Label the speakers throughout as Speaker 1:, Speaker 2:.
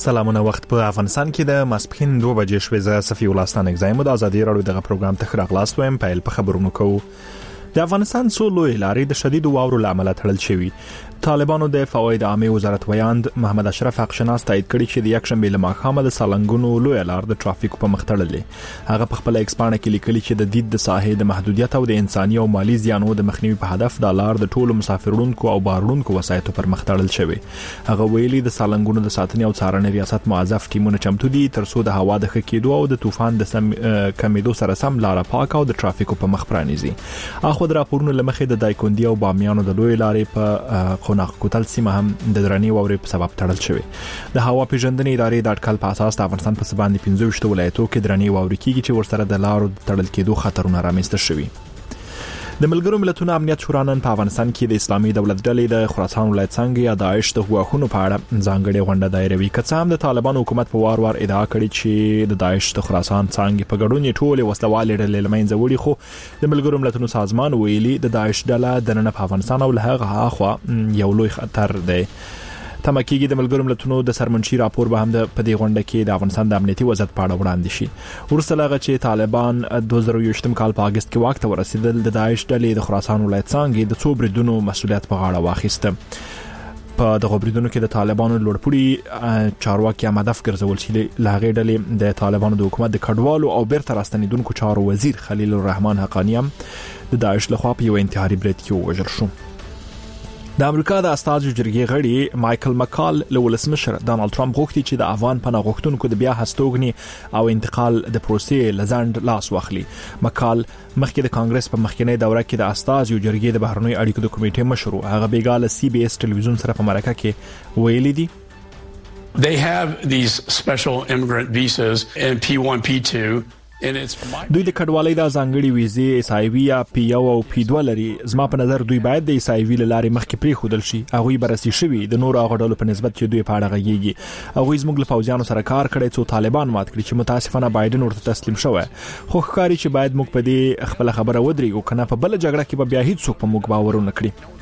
Speaker 1: سلامونه وخت په افغانستان کې د ماسپخین 2 بجې شوې ز صفي ولستان اگزایم د ازادي راډیو دغه پروګرام ته خراغلاست وایم په خبرونو کوو د افغانستان سولو لارې د شدید واورو لامل تړل شوی طالبانو د فواید عامه وزارت ویاند محمد اشرف حقشناس تایید کړی چې د یک شنبه له ماښامه د سالنګونو لوی لار د ټرافیک په مخ تړلې هغه په خپل ایکسپانه کې لیکلي چې د دید د ساحې د محدودیت او د انساني او مالی زیانونو د مخنیوي په هدف د لار د ټولو مسافرونکو او بارونکو وسایطو پر مخ تړل شوی هغه ویلي د سالنګونو د ساتنې او څارنې ریاست موظف ټیمونه چمتو دي ترڅو د هوا د ښه کېدو او د طوفان د کمیدو سره سم لار پاک او د ټرافیکو په مخ پرانیزي اخو د راپورونو لمخې د دایکوندي او بامیانو د لوی لارې په قوناق کوتل سیمه هم د درنی ووري په سبب تړل شوی د هوا پیژندنې ادارې د اټکل په اساس د افغانستان په سباندې 15 ولایتونو کې درنی ووري کیږي چې ورسره د لارو تړل کېدو خطرونه رامنځته شوي د ملګرو ملتونو امنیت شورا نن په افغانستان کې د اسلامي دولت ډلې د خراسان ولایت څنګه یا داعش د غواخونو په اړه ځانګړي غونډه دایروي که هم د طالبان حکومت په وار ادعا کړې چې د داعش د خراسان څنګه په ګډون ټول وسلوال ډلې لمنځه وړي خو د ملګرو ملتونو سازمان ویلي د داعش ډله د نن په افغانستان او له هغه اخوا یو لوی خطر دی تمکیږي د ملګرو ملتونو د سرمنشي راپور به هم د پدې غونډه کې د افغانستان د امنیتي وضعیت په اړه وړاندې شي ورسره هغه چې طالبان 2020 کال په اگست کې واک ته ورسېدل د داعش ډلې د خراسان ولایت څنګه د څو بریدونو مسؤلیت په غاړه واخیسته په دغه بریدونو کې د طالبانو لوړپوړي چارواکي هدف ګرځول چې لاغې ډلې د طالبانو د حکومت د کډوالو او بیرته راستنیدونکو چارو وزیر خلیل الرحمن حقانی هم د داعش لخوا په یو انتحاري برید کې وژل شو د امریکا د استازو جرګې غړي مایکل مکال له ولسمشر ډانلډ ټرمپ غوښتي چې د افغان پناه غوښتونکو د بیا هستوګنې او انتقال د پروسې لزند لاس واخلي مکال مخکې د کانګرس په مخکنی دوره کې د استازو جرګې د بهرنیو اړیکو د کمیټې مشر هغه بیګاله سی بي اس ټلویزیون سره په مرکه کې ویلي دي
Speaker 2: They have these special immigrant visas and P1 P2
Speaker 1: دوی د کډوالۍ د ځانګړي ویزې اسایوي یا P1 او P2 لري زما په نظر دوی باید د اسایوي لارې مخکې پرې خودل شي هغه برسي شوی د نور غړو په نسبت چې دوی په اړه غږیږي هغه زموږ له پوځیانو سره کار کړی څو طالبان مات کړی چې متاسفانه بایدن ورته تسلیم شوی خو ښکاري چې باید موږ په دې خپل خبره ودرېږو کنه په بل جګړه کې به بیا هیڅ څوک په موږ باور نه کړي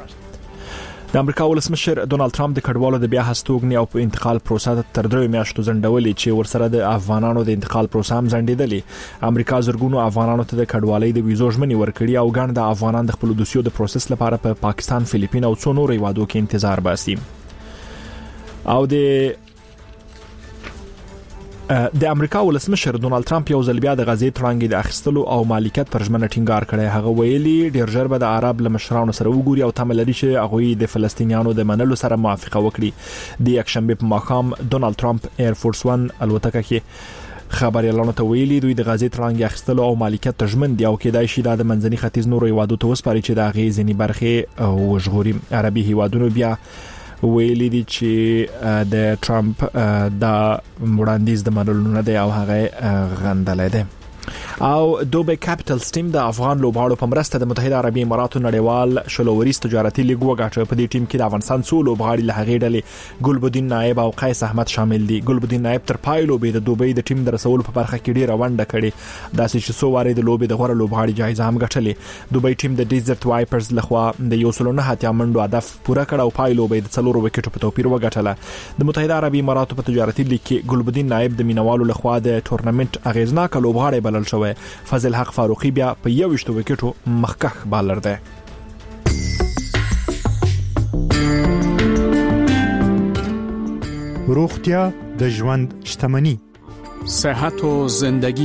Speaker 1: د امریکا ولسمشر ډونالد ټرمپ د کډوالو د بیا هستوګنې او په انتقال پروسه تر 3 میاشتو ځنډولې چې ورسره د افغانانو د انتقال پروسه هم ځنډېدلې امریکا زرګونو افغانانو ته د کډوالۍ د ویزو ژمنې ورکړي او ګڼ د افغانان د خپل دوسیو د پروسس لپاره په پاکستان فلیپین او څو نورو هیوادو کې انتظار باسي او د امریکا ولسمشر ډونالد ټرمپ یو ځل بیا د غزې ترانګي د اخیستلو او مالکیت پر ژمنه ټینګار کړی هغه ویلي ډیر ژر به د عرب له مشرانو سره وګوري او تمه لري چې هغه د فلسطینیانو د منلو سره موافقه وکړي د یک شنبه په ماښام ډونالد ټرمپ ایر فورس 1 الوتکه کې خبريالانو ته ویلي دوی د غزې ترانګي اخیستلو او مالکیت ته ژمن دي او کېدای شي د منځني ختیځ نورو هیوادو ته وسپاري چې د غزې ځینی برخه او ژغوري عربي هیوادونو بیا ویلي دي چې د ټرمپ د وړاندیز د منلو نه دی او هغه غندلې ده او دوبه کیپټلز ټیم د افغان لوبغاړو په مرسته د متحده عربی اماراتو نړیوال شلوریز تجارتي لیګ وګاټه په دې ټیم کې د افغانستان څو لوبغاړي له هغې ډلې ګلبدین نائب او قیس احمد شامل دي ګلبدین نائب تر پای لوبې د دوبه د ټیم د رسول په برخه کې ډیره ونډه کړې داسې چې څو واره د لوبې د غوړه لوبغاړي جایزه هم ګټلې دوبه ټیم د ډیزرت وایپرز لخوا د یو سلونه هاتیا منډو هدف پوره کړ او پای لوبې د 4 وکټو په توپیر وګټله د متحده عربی اماراتو په تجارتي لیګ کې ګلبدین نائب د مینوالو لخوا د ټورنمنت اغیزناک لوبغاړي بلل شوی فضل حق فاروقی بیا په 21 وکټو مخکخ بالر دی
Speaker 3: روغتیا د ژوند شتمنی
Speaker 4: صحت و زندگی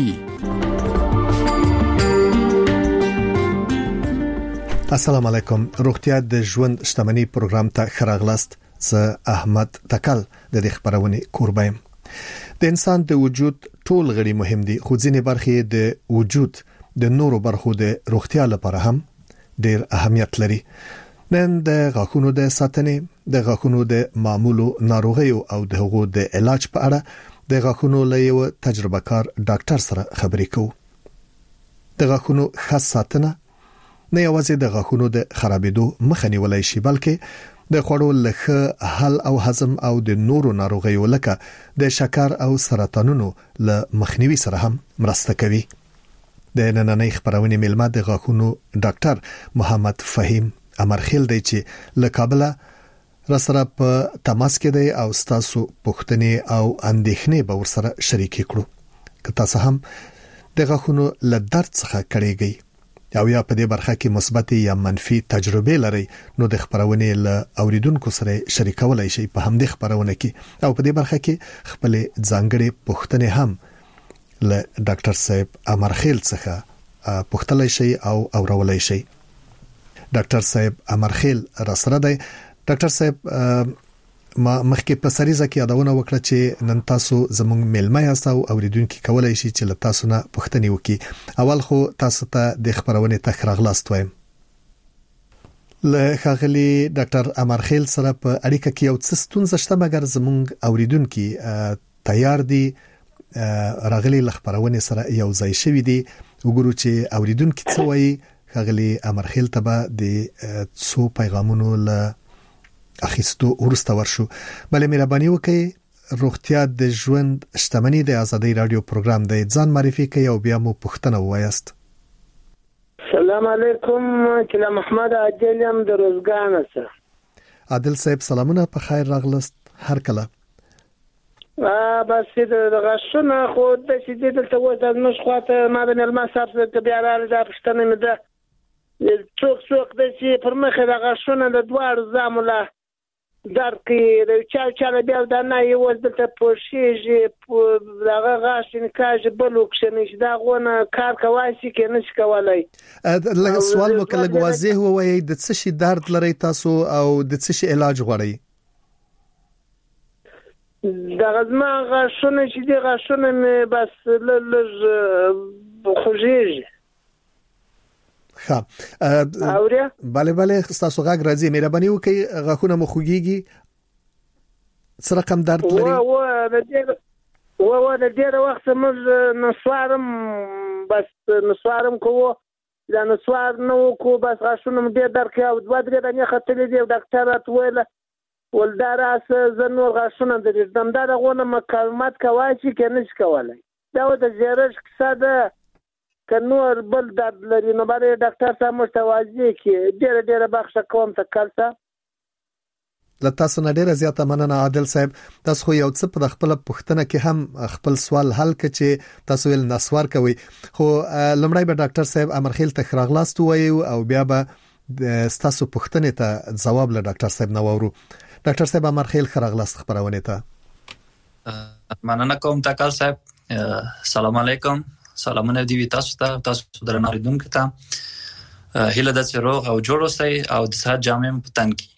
Speaker 5: السلام علیکم روغتیا د ژوند شتمنی پروګرام ته خراغلاست زه احمد تکل د دې خبرونه قربایم د انسان د وجود ټول غړي مهم دي خو ځینې برخې د وجود د نورو برخو د روغتیا لپاره هم ډېر اهمیت لري نن د غاښونو د ساتنې د غاښونو د معمولو ناروغیو او د هغو د علاج په اړه د غاښونو له یو تجربه کار ډاکټر سره خبرې کوو د غاښونو خاص ساتنه نه یوازې د غاښونو د خرابېدو مخه نیولای شي بلکې د خوړو لخه حل او هضم او د نورو ناروغیو لکه د شکر او سرطانونو له مخنیوي سره هم مرسته کوي د نننۍ خبرونه ملما د غاښونو ډاکټر محمد فهیم امرخیل دی چې له کابل را سره په تماس کې دی او تاسو پوښتنې او اندېښنې به ورسره شریکې کړو. که تاسو هم د غاښونو له درد څخه کړېږئ او یا په دې برخه کې مثبت یا منفي تجربه لرئ نو د خبرونې له اوریدونکو سره شریکولای شئ په همدې خبرونه کې او په دې برخه کې خپل ځانګړي پوښتنې هم له ډاکټر صاحب امرخیل څخه پوښتلای شئ او اورولای شئ. ډاکټر صاحب امرخیل را سره دی. ډاکټر صاحب ما مخکې په سریزه کې یادونه وکړه چې نن تاسو زموږ میلمه یاست او اوریدونکو کولای شي چې له تاسو نه پوښتنې وکړي. اول خو تاسو ته د خبرونې ته راغلاست وایم. له ښاغلي ډاکټر امرخیل سره په اړیکه کې یو څه ستونزه شته مګر زموږ اوریدونکو تیار دي راغلي خبرونه سره یو ځای شوي دي. وګورو چې اوریدونکو څه وایي. ښاغلي امرخیل ته به د څو پیغامونو له اخیستو ورسته ورشو. بلې مهرباني وکړئ روغتیا د ژوند شتمنۍ د ازادي رادیو پروګرام د ځان معرفي کوي او بیا مو پوښتنه وایست.
Speaker 6: سلام علیکم. کله محمد عادل یم د روزګان سره.
Speaker 5: عادل صاحب سلامونه په خیر راغلست. هر کله
Speaker 6: بس د غشونه خو د شدید ته وځه نو خواته ما بن المصاب ته بیا راځي دا پښتنه مې ده څوک د چې پر مخه د غشونه د دوار زامله درکې د چا بیا د نه یو ځل ته پوښیږي دغه غاشین کاج بلوکشنه چې دا غونه کار کوي چې نش کولای.
Speaker 5: لکه سوال مو کله واضح وایي د څه شي درد لري تاسو او د څه شي علاج غواړئ؟
Speaker 6: دا غزما غشونه چې دی غشونه مې بس لږ خوږیږي.
Speaker 5: ښه
Speaker 6: اوریا
Speaker 5: bale تاسو غږ راځي. مهرباني وکړئ غاښونه مو خوږیږي څه رقم درد لري؟
Speaker 6: و د ډېر وخت موږ نسوارم کوو دا نسوار نو کو بس غشونه مې ډېر درکې او دوه درې دنه خطلې دی ډاکټر راته ولداراس زنور غشونه د دمدار غونه مکالمات کوي چې کنيش کولای. دا د زیرش کساده کنور بل درد لري نو باندې ډاکټر صاحب متوازی کی ډېر بخښه کوم ته کالته.
Speaker 5: لته تاسو نه ډېر زیاته مننه عادل صاحب. تاسو خو یو څه په خپل پوښتنه کې هم خپل سوال حل کړ چې تاسو ول نسوار کوي خو لمړی به ډاکټر صاحب امرخیل ته خراغلاست وایي او بیا به تاسو پوښتنه ته جواب له ډاکټر صاحب نو ورو. ډاکټر صاحب امرخیل خراغلاست خبرونه ته
Speaker 7: مننه کوم تکل صاحب. سلام علیکم. سلامونه دی تاسو ته درناریدونکو ته هیله د روغ او جوړ اوسئ او د صحت جامع پتن کی.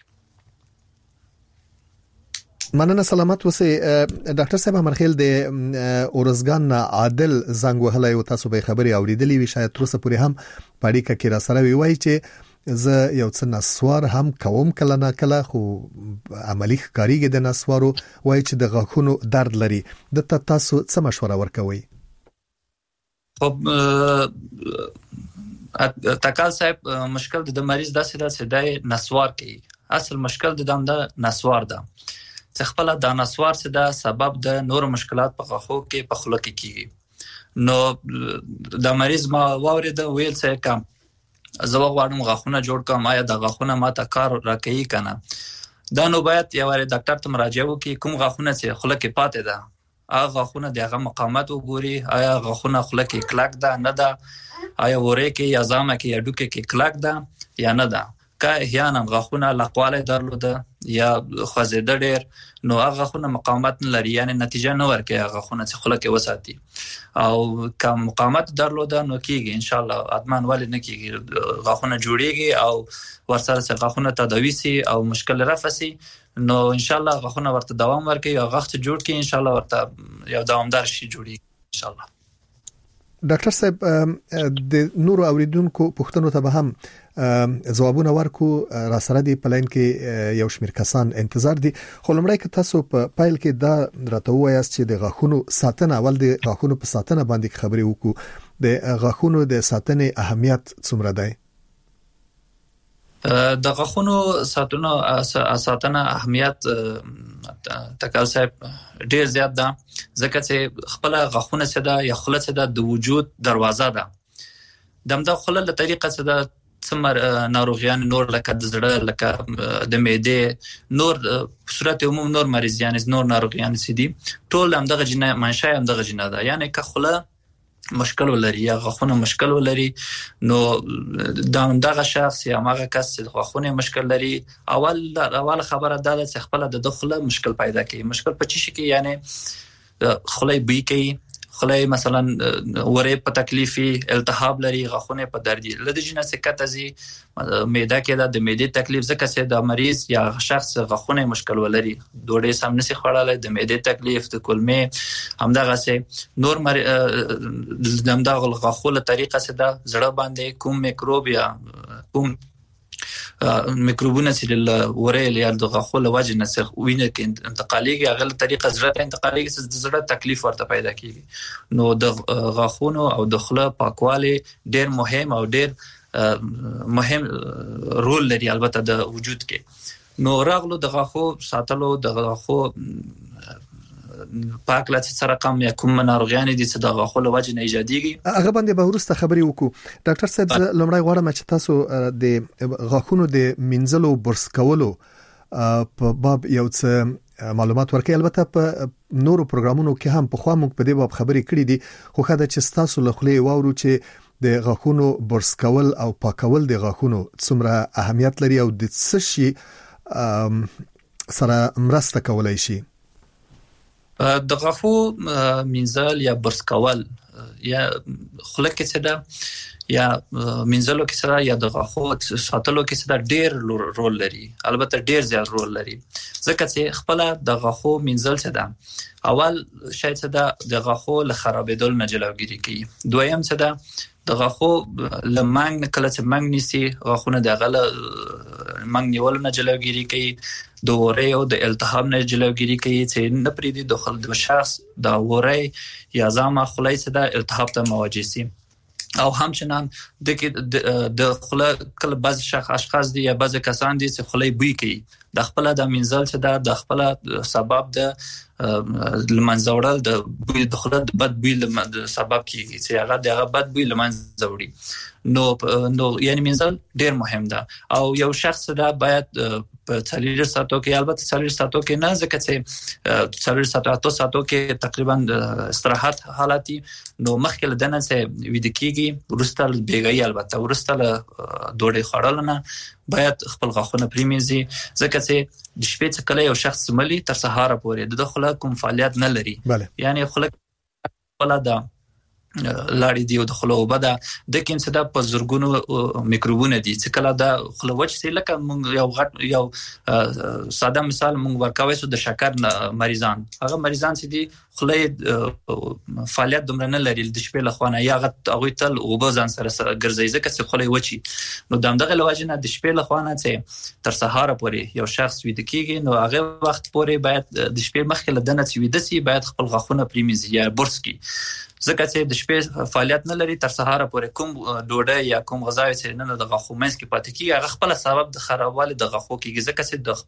Speaker 5: مننه سلامت اوسئ. ډاکټر صاحب امرخیل د اورزګان عادل زنګ وهلای او تاسو به خبري اوریدلې وي شاید تر اوسه پورې هم پاړی کې را سره وی چې زه یو څه نسوار هم کوم کله نه کله خو عملی ښکاریږي د نسوارو وای چې د غاښونو درد لري. د تاسو څه مشوره ورکوي؟
Speaker 7: خب تکال صاحب مشکل د مریض داسې د نسوار کوي. اصل مشکل د دم د نسوار ده چې خپل د نسوار څخه د سبب د نور مشکلات په غاښو کې په خوله کې کیږي. نو د مریض ما وورید ویل څه کم زه غواړم غاښونه جوړ کوم آیا د غاښونه ماته کار راکوي کنه. دا نو باید یو ډاکټر ته مراجعه وکړي کوم غاښونه چې خوله کې پاتې ده هغه غاښونه دغه مقاومت وګوري آیا غاښونه خوله کې کلک ده نه ده آیا وره کې یا زامه کې یا ډوکه کې کلک ده یا نه ده. که احیانا غاښونه لقواله درلوده یا خوځیده ډېر نو هغه غاښونه مقاومت نه لري یعنی نتیجه نه ورکوي هغه غاښونه چې خوله کې وساتي او که مقاومت درلوده نو کېږي ان شاء الله ادمان ولې نه کېږي غاښونه جوړيږي او ورسره چې غاښونه تداوي سي او مشکل رفع سي نو ان شاء الله غاښونه ورته دوام ورکوي او غاښ جوړ کړي ان شاء الله ورته یو دوامدار شي جوړيږي ان شاء الله.
Speaker 5: ډاکټر صاحب د نور اوریدونکو پوښتنو ته به هم ځوابونه ورکو را سره دی پلاین کې یو شمیر کسان انتظار دي خو لمړی که تاسو په پایل کې دا راته وایاست چې د غاښونو ساتنه اول د غاښونو په ساتنه باندې خبرې وکړو د غاښونو د ساتنې اهمیت څومره دی؟
Speaker 7: د غاښونو ساتنه اهمیت تکال صاحب ډیر زیات ده ځکه چې خپل غاښونه څه ده یا خله څه ده د وجود دروازه ده دمدا خله له طریقه څه ده څمر ناروغیان نور لکه د زړه لکه د معدې نور په صورت عموم نور مریضیان نور ناروغیان سي دي ټول هم دغه جنه منشأ هم دغه جنه ده یعنی که خوله مشکل ولري یا غاښونه مشکل ولري نو دغه شخص یا هغه کس چې غاښونه مشکل لري اول خبره ده چې خپل د دخله مشکل پیدا کوي مشکل په چی شي کې یعنی خله بي کوي خله مثلا وره په تکلیفي التهاب لري غاښونه په دردي لدې جنسه کتزي معده کې د معدې تکلیف ځکه چې د مریض یا شخص غاښونه مشکل ولري ډوډۍ سم نشي خوړلای د معدې تکلیف د کولمې همدغه سه نور دمدغه غاښونه طریقه سه د زړه باندې کوم میکروب یا کوم میکروبونه چې وره یا د غاښونو وجه نسخ وینه کې انتقاليږي هغه طریقه زړه ته انتقاليږي چې د زړه تکلیف ورته پیدا کیږي نو د غاښونو او د خله پاکوالی ډیر مهم او ډیر مهم رول لري البته د وجود کې نو راغلو د غاښو ساتلو د غاښو پاک لته سره کم یا کوم ناروغیان دي چې د غاښونو وجه نه ایجاديږي
Speaker 5: هغه باندې به ورسته خبري وکړو ډاکټر صاحب لمړی غواړم چې تاسو د غاښونو د منځلو برس کولو په باب یو څه معلومات ورکړئ البته په نورو پروګرامونو کې هم په خوا موږ په دې باب خبري کړې دي خو خدای چې تاسو له خلې واورو چې د غاښونو برس کول او پاکول د غاښونو څومره اهمیت لري او د څه شي سره مرسته کولای شي
Speaker 7: د غاښو منځل یا برس کول یا خله کې څه ده یا منځلو کې څه ده یا د غاښو ساتلو کې څه ده ډېر رول لري البته ډېر زیات رول لري ځکه چې خپل د غاښو منځل څه ده اول شاید څه ده د غاښو له خرابېدل نه جلوګیری کوي دویم څه ده د غاښو لمنګ کله چې منګ نيسي غاښونه د غل منګ نیول نه جلوګیری کوي د وره او د التهاب نه جلوګیری کوي چې نه پریدي د شخص د وره یا زما خلای څه د التهاب ته مواجه سي او همچنان د خله کله بعض اشخاص دي یا بعض کسان دي چې خلای بوی کوي د خپل د منځل څه د خپل سبب د لمنځوړل د بوی د خله د بد بوی سبب کیږي چې هغه د بد بوی لمنځوړي نو یعنی منځل ډیر مهم ده او یو شخص دا باید په 4 ساعتو کې البته 4 ساعتو کې نه ځکه چې 4 ساعتو کې تقریبا استراحت حالتي نو مخکې لدنه چې وید کېږي ورسته بیګي البته ورسته ډوډۍ خورل نه باید خپل غاښونه پریمینځي ځکه چې د شپې څخه کله یو شخص ملي تر سهار پورې د خله کوم فعالیت نه لري یعنی خله ولا ده لاړې دی او د خلو وبدا د کوم څه د پزرګونو میکروبونه دي چې کله د خلوچ سي لکه مونږ یو غټ یو ساده مثال مونږ ورکوي سو د شکر مریضان هغه مریضان چې دي خلې فعالیت دومره نه لري د شپې لخوانه یا غت هغه تل وبزان سره ګرځي ځکه چې خلې وچی نو دغه لواجنه د شپې لخوانه چې تر سهار پورې یو شخص وید کیږي نو هغه وخت پورې باید د شپې مخکې لدنه چې وید سي باید خپل غاښونه پریمځي یا برس کی ځکه چې د شپې فعالیت نه لري تر سهار پورې کوم ډوډۍ یا کوم غذا چې نه د غاښو منځ کې پاتې کیږي هغه خپل سبب د خرابوالي د غاښو کېږي ځکه چې د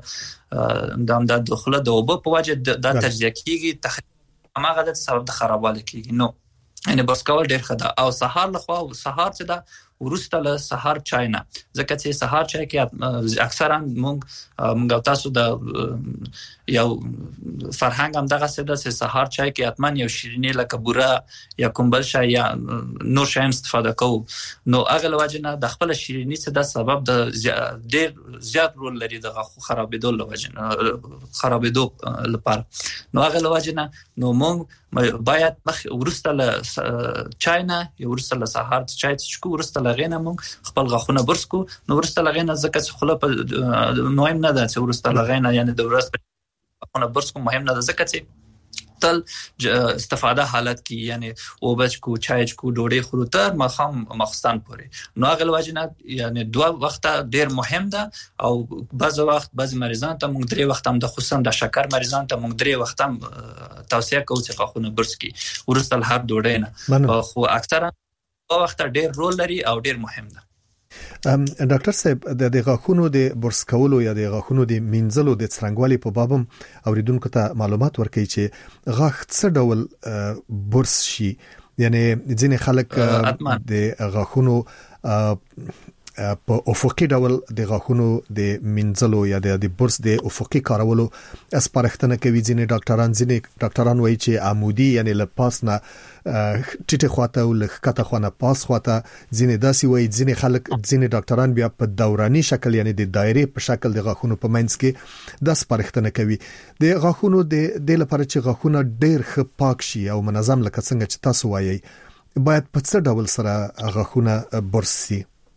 Speaker 7: خپل د داخله د وبو په وجه د تجزیه کېږي هغه د سبب د خرابوالي کېږي نو ان برس کول ډېر ښه ده او سهار لخوا سهار چې ده ورسته له سهار چای نه ځکه چې سهار چای کې اکثرا مونږ تاسو د یو فرهنګ هم دغه څه د سهار چای کې اتمن یو شیرینی لکه بوره یا کومبل شای یا نور شای استفاده کوو نو هغه لوجنه د خپل شیرینی څخه د سبب د ډېر زیات رول لري د غاښو خرابېدو لوجنه خرابېدو لپاره نو هغه لوجنه نو مونږ باید مخ ورسته له چای نه یا ورسته له سهار چای څخه ورسته لغینه مونږ خپل غاښونه برس کو نو ورسته لغینه ځکه چې خله په مهم نه ده چې ورسته لغینه یعنی د ورسته غاښونه برس کو مهم نه ده ځکه چې تل استفاده حالت کې یعنی او بچ کو چای کو ډوډۍ خورو تر مخستان پورې نو هغه لواجنه یعنی 2 وخت ډیر مهم ده او بعض وخت بعض مریضان ته موږ 3 وخت هم د خصوصا د شکر مریضان ته موږ 3 وخت هم توصیه کوو چې غاښونه برس کی ورسته هر ډوډۍ نه خو اکثرا وخت ډیر رول لري او ډیر مهم ده
Speaker 5: ډاکټر صاحب د غاښونو د برس کولو یا د غاښونو د منځلو د څرنګوالي په بابم اوریدونکو ته معلومات ورکړي چې غاښ څه ډول برس شي یعنی ځینې خلک د غاښونو په افقي ډول د غاښونو د منځلو یا د برس د افقي کارولو اسپارښتنه کوي. ځینې ډاکټران وایي چې عمودي یعنی له پاس نه ټیټه خواته او لخته خونه پاس خواته، ځینې داسي وایي، ځینې ډاکټران بیا په دوراني شکل یعنی د دایره په شکل د غاښونو په منځ کې د اسپارښتنه کوي. د غاښونو د لپاره چې غاښونه ډېر ښه پاک شي او منظم لکه څنګه چې تاسو وایي، باید په څه ډول سره غاښونه برس شي؟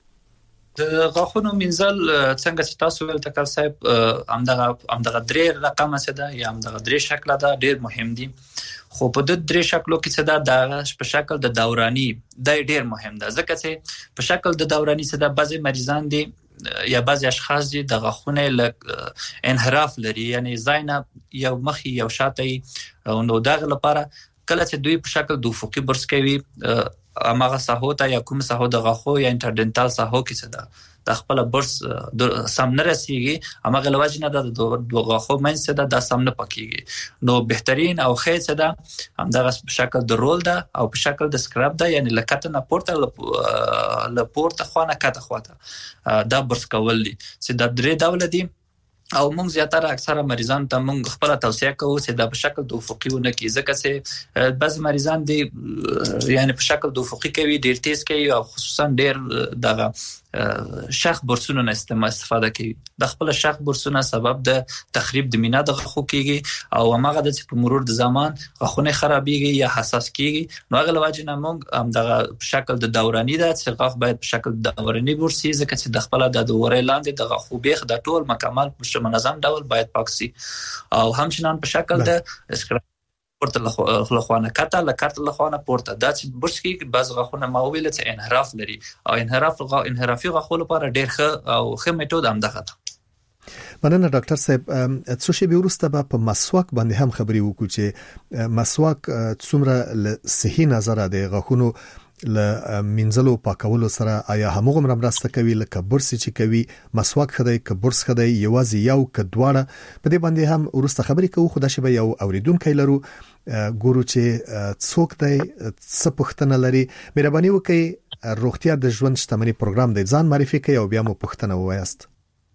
Speaker 7: د غاښونو منځل څنګه چې تاسو ویل تکل صاحب همدغه درې رقم څه ده یا همدغه درې شکل ده ډېر مهم دي. خو په د درې شکلو کې څه ده په شکل د دوراني دا ډېر مهم ده، ځکه چې په شکل د دوراني څه ده بعضي مریضان دي یا بعضي اشخاص دي د غاښونه انحراف لري، یعنی زاینه یو مخي یو شاته، نو دغه لپاره کله چې دوی په شکل د افقي برس کوي امغه ساحو ته یا کوم ساحو د غاښو یا انټرډنټال ساحو کې څه ده د خپل برس سم نه رسیږي، امغه لوجه نه د غاښو منځ څه ده د سم نه پکېږي. نو بهترین او خیر څه ده همدغه په شکل د رول ده او په شکل د سکراب ده، یعنی لکته نه پورته لپورته خوانه کته خواته دا برس کول دي چې د درې ډول دي. او موږ زیاتره اکثره مریضان ته موږ خپل توصیه کوو چې دا په شکل د افقي ونه کې، ځکه چې بعض مریضان دي یعنی په شکل د افقي کوي ډیر تیز کوي او خصوصا ډیر دغه شخ برسونو نه استفاده کوي. د خپل شخ برسونو سبب د تخریب د مینا د غاښو کیږي او هغه د په مرور د زمان غاښونه خرابېږي یا حساس کیږي. نو هغه لوجه نه موږ هم د شکل د دوراني د غاښ باید په شکل دوراني برسي، ځکه چې د خپل د دورې لاندې د غاښو بیخ د ټول مکمل په منظم ډول باید پاک شي او همچنان په شکل د اسکراب پورته لخوانه کته لکارت لخوانه پورته دا چې برس کې بعض غاښونه ما ویل چې انحراف لري او انحرافي غاښو لپاره ډېر ښه او ښه میتود هم دغه ده.
Speaker 5: مننه ډاکټر صاحب. څو شی به وروسته په مسواک باندې هم خبرې وکړو چې مسواک څومره صحي نظر د غاښونو ل منځلو پاکولو سره آیا همغه مرسته کوي لکه برس چې کوي؟ مسواک خدای ک برس خدای یوازې یو ک دواړه په دې باندې هم ورسته خبرې کوو. خو دا شی به یو اوریدونکو لرو ګورو چې څوک دی څه پوښتنه لري. مهرباني وکړئ روغتیا د ژوند شتمنۍ پروګرام دی، ځان معرفي کړئ او بیا مو پوښتنه ووایاست.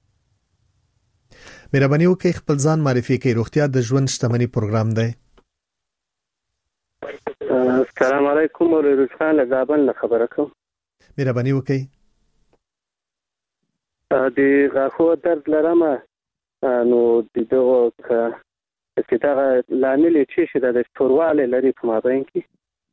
Speaker 5: مهرباني وکړئ خپل ځان معرفي کړئ. روغتیا د ژوند شتمنۍ پروګرام دی.
Speaker 6: السلام علیکم ولې خان له زابل نه خبره کوم.
Speaker 5: مهرباني وکړئ.
Speaker 6: د غاښو درد لرم نو دغه چې دا لامل چې د ستورواله لري په مابین کې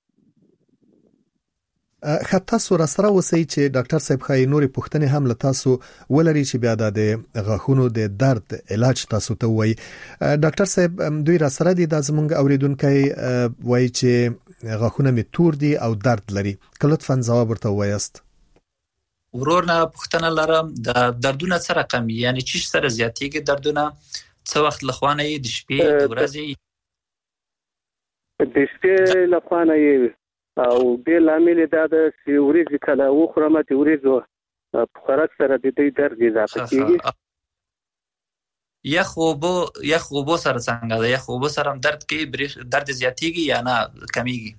Speaker 5: خطا سره سره وسی چې ډاکټر صاحب خای نورې پوښتنې هم له تاسو ولري چې بیا د غاښونو د درد علاج تاسو ته وایي. ډاکټر صاحب دوی را سره دي د زمونږ اوریدونکو وایي چې غاښونه می تور دي او درد لري، لطفاً ځواب ورته وایاست.
Speaker 7: ورورنا پوښتنه لرم د دردونه سره کم یعنی چې سره زیاتېږي دردونه څو وخت لخوانه د شپې د ورځې
Speaker 6: د شپې لخوانه او د لامل دا د ورځې کله وخرمه د ورځو په خوراک سره د دې درد اضافه کیږي.
Speaker 7: یخ وبو سره څنګه ده؟ یخ وبو سره درد کې درد زیاتېږي یا نه کمیږي؟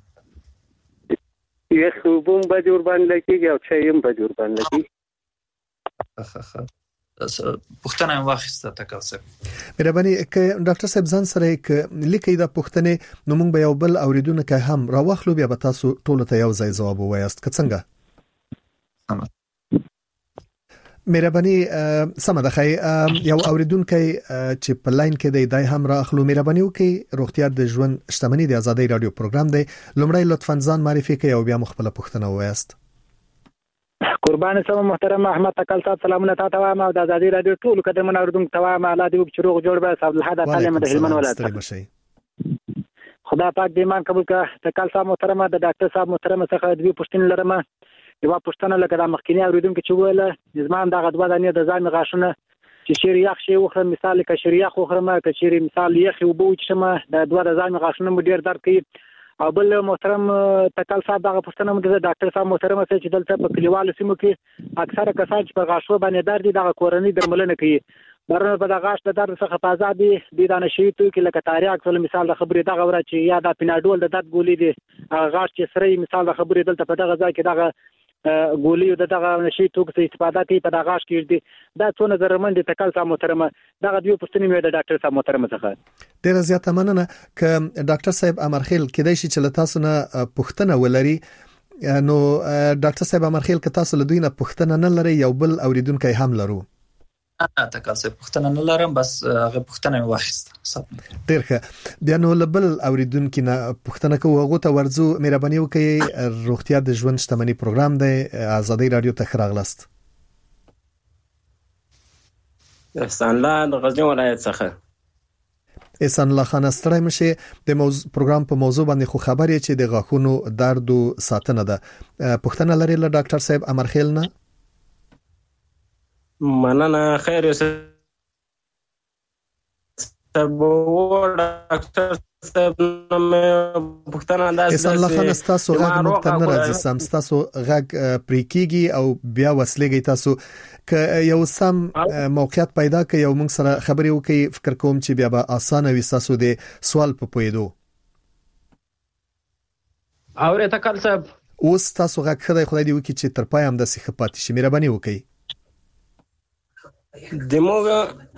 Speaker 6: یخ وبو به ور باندې کېږي او چای هم به ور باندې کېږي.
Speaker 7: پوښتنه واخیسته تکاسب.
Speaker 5: مهرباني ک ډاکټر صاحب ځان سره ک لیکي دا پوښتنه نو موږ به یو بل اوریدونکو هم راوخلو بیا به تاسو ټول ته یو ځای جواب وایاست که څنګه؟ مهرباني سم ده خی یو اوریدونکو چې په لاین کې دی دای هم راخلو. مهرباني وکړئ روغتیا د ژوند شتمنۍ د ازادۍ رادیو پروګرام دی. لومړی لطفاً ځان معرفي کړئ او بیا مخبل پوښتنه وایاست.
Speaker 8: قربان سم محترم احمد تکل صاحب سلامونه تاسو ته ما د ازادي رادیو ټول قدمونه اوریدونکو ته ما الله دې وکړي روغ جوړ به صاحب الحد تعالی د هلمند ولایت خدا پاک دې مان قبول کړه. تکل صاحب محترم د ډاکټر صاحب محترم څخه د پوښتنې لرم. یو پوښتنه لکه د مخکینی اوریدونکو چې ویل زمان د غدوه د نه د ځان غاښونه چې شری یخ شي وخره مثال ک شری یخ وخره ک شری مثال یخ وبو چې شمه د دوه د ځان غاښونه مډیر درد کوي. او بل محترم تکل صاحب دغه پوښتنه مو د ډاکټر صاحب محترم چې دلته په کلیوالو سیمو کې اکثره کسان چې په غاښو باندې درد دي دغه کورنۍ درملنه کوي. برنه په دغه غاښ د درد څخه په آزادي د دانه شي تو کې لکه تاریخ ول مثال د خبرې دغه ور چې یا د پیناډول د درد ګولې دي هغه غاښ چې سره مثال د خبرې دلته په دغه ځای کې دغه ګولي د دغه نشي توکو څخه استفاده کوي په دغه غاښ کې دي دا څونه زرمن دي تکل صاحب محترمه دغه دیو پښتني مې د ډاکټر صاحب محترمه څخه
Speaker 5: ډیر زیاته مننه ک ډاکټر صاحب امرخیل کېدای شي چې تاسو نه پښتنه ولري نو ډاکټر صاحب امرخیل ک تاسو له دوی نه پښتنه نه لري یو بل اوریدونکو هم لرو
Speaker 7: تکل صاحب پښتنه نه لرم بس هغه پښتنه واخیست
Speaker 5: ډیر ښه بیا نو له بل اوریدونکو نه پښتنه کوو هغه ته ورځو مهرباني وکړئ روغتیا د ژوند شتمنۍ پروګرام دی ازادي رادیو ته راغلاست
Speaker 9: احسان الله د غزنی ولایت څخه
Speaker 5: احسان الله خان ستړی مشه د پروګرام په موضوع باندې خو خبرې چې د غاښونو درد او ساتنه ده پښتنه لري له ډاکټر صاحب امرخیل نه
Speaker 9: مننه خیر اوسه تبو ډاکټر صاحب نو پښتنه انداز
Speaker 5: احسان الله خان تاسو غږ مختن راځي سم تاسو غږ پریکيږي او بیا وسلېږي تاسو ک یو سم موقعیت پیدا ک یو موږ سره خبرې وکي فکر کوم چې بیا به اسانه وي تاسو د سوال په پویدو
Speaker 9: اورې تکل صاحب
Speaker 5: اوس تاسو غږ خدای دی وکي چې تر پای هم د سیخ پاتې شي مهرباني وکي
Speaker 9: دموږ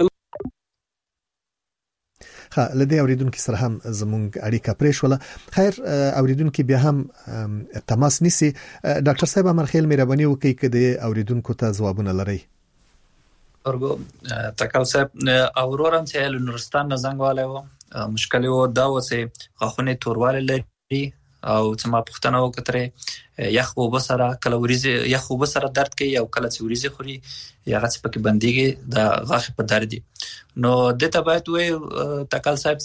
Speaker 5: لدې اوریدونکو سره هم زموږ اړیکه پرې شوله خیر اوریدونکو بیا هم تماس نیسي ډاکټر صاحب امرخیل مهرباني وکړئ کده اوریدونکو ته ځوابونه لري
Speaker 7: ورګو تکل صاحب اورورم چې له نورستان نه زنګ والے و مشکل و دا وسه غاخونه تورواله لري او چې ما پښتنه وکړه یخ وبسره کله وريزه یخ وبسره درد کوي او کله چې وريزه خوري یا غڅ پکې بنديږي د غاښ په درد نو د تبعت وې تکل صاحب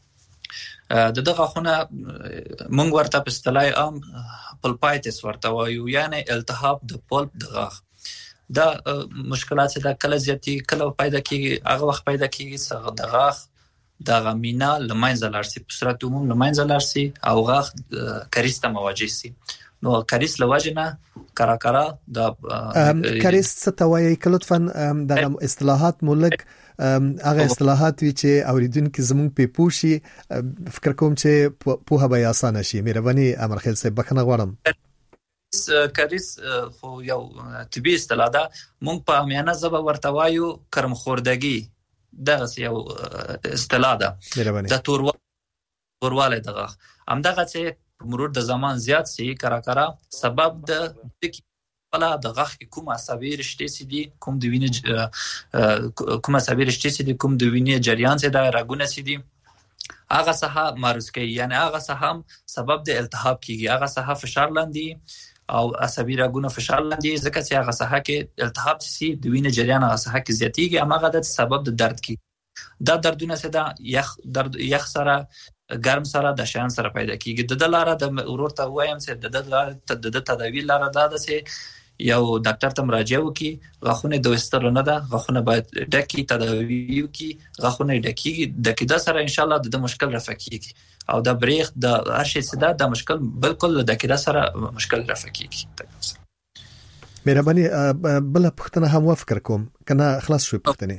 Speaker 7: سم د غاښونه مونږ ورته په اصطلاح عام پلپایتس ورته وایو یعنی التهاب د پلپ د غاښ دا مشکلات د کله زیاتی کله پیدا کیږي هغه وخت پیدا کیږي د غاښ د غمینا لمنځه لارسي په صورت عموم لمنځه لارسي او غاښ کریس ته مواجه سي نو کریس لواجنه کرا د
Speaker 5: کریس څه ته وایي کلطفا د اصطلاحات مولک هغه اصطلاحات وی چې اوریدونکو زموږ په پوښي فکر کوم چې په هغه آسان شي مهرباني امرخیل صاحب بخنه غواړم
Speaker 7: کریس خو یو طبي اصطلاح ده مونږ په امیانه زبا ورته وایو کرم خوردگی دغه یو اصطلاح ده د تورواله دغه همدغه چې مرور د زمان زیات سي کرا سبب د بلا د غاښ کوم عصبي رشتې سي دي کوم د وینې کوم عصبي رشتې سي دي کوم د وینې جریان سي د راګونه سي دي هغه صحه معرض کوي یعنی هغه صحه سبب د التهاب کیږي هغه صحه فشار لاندې او عصبي راګونه فشار لاندې ځکه چې هغه صحه کې التهاب سي د وینې جریان هغه صحه کې زیاتیږي هغه د سبب د درد کی دا دردونه سره د یخ سره ګرم سره د شان سره پیدا کیږي د لاره د ورته وایم چې د تداوی لاره دا ده چې یو ډاکټر ته مراجعه وکي غاښونه د وسترو نه ده غاښونه باید ډکی تداوی وکي غاښونه ډکی دا سره ان شاء الله د مشکل رفع کیږي او د بریخ د هر شي سره د مشکل بالکل د کده سره مشکل رفع کیږي
Speaker 5: مهرباني بل پښتنه هم وفکر کوم کنه خلاص شو پښتنه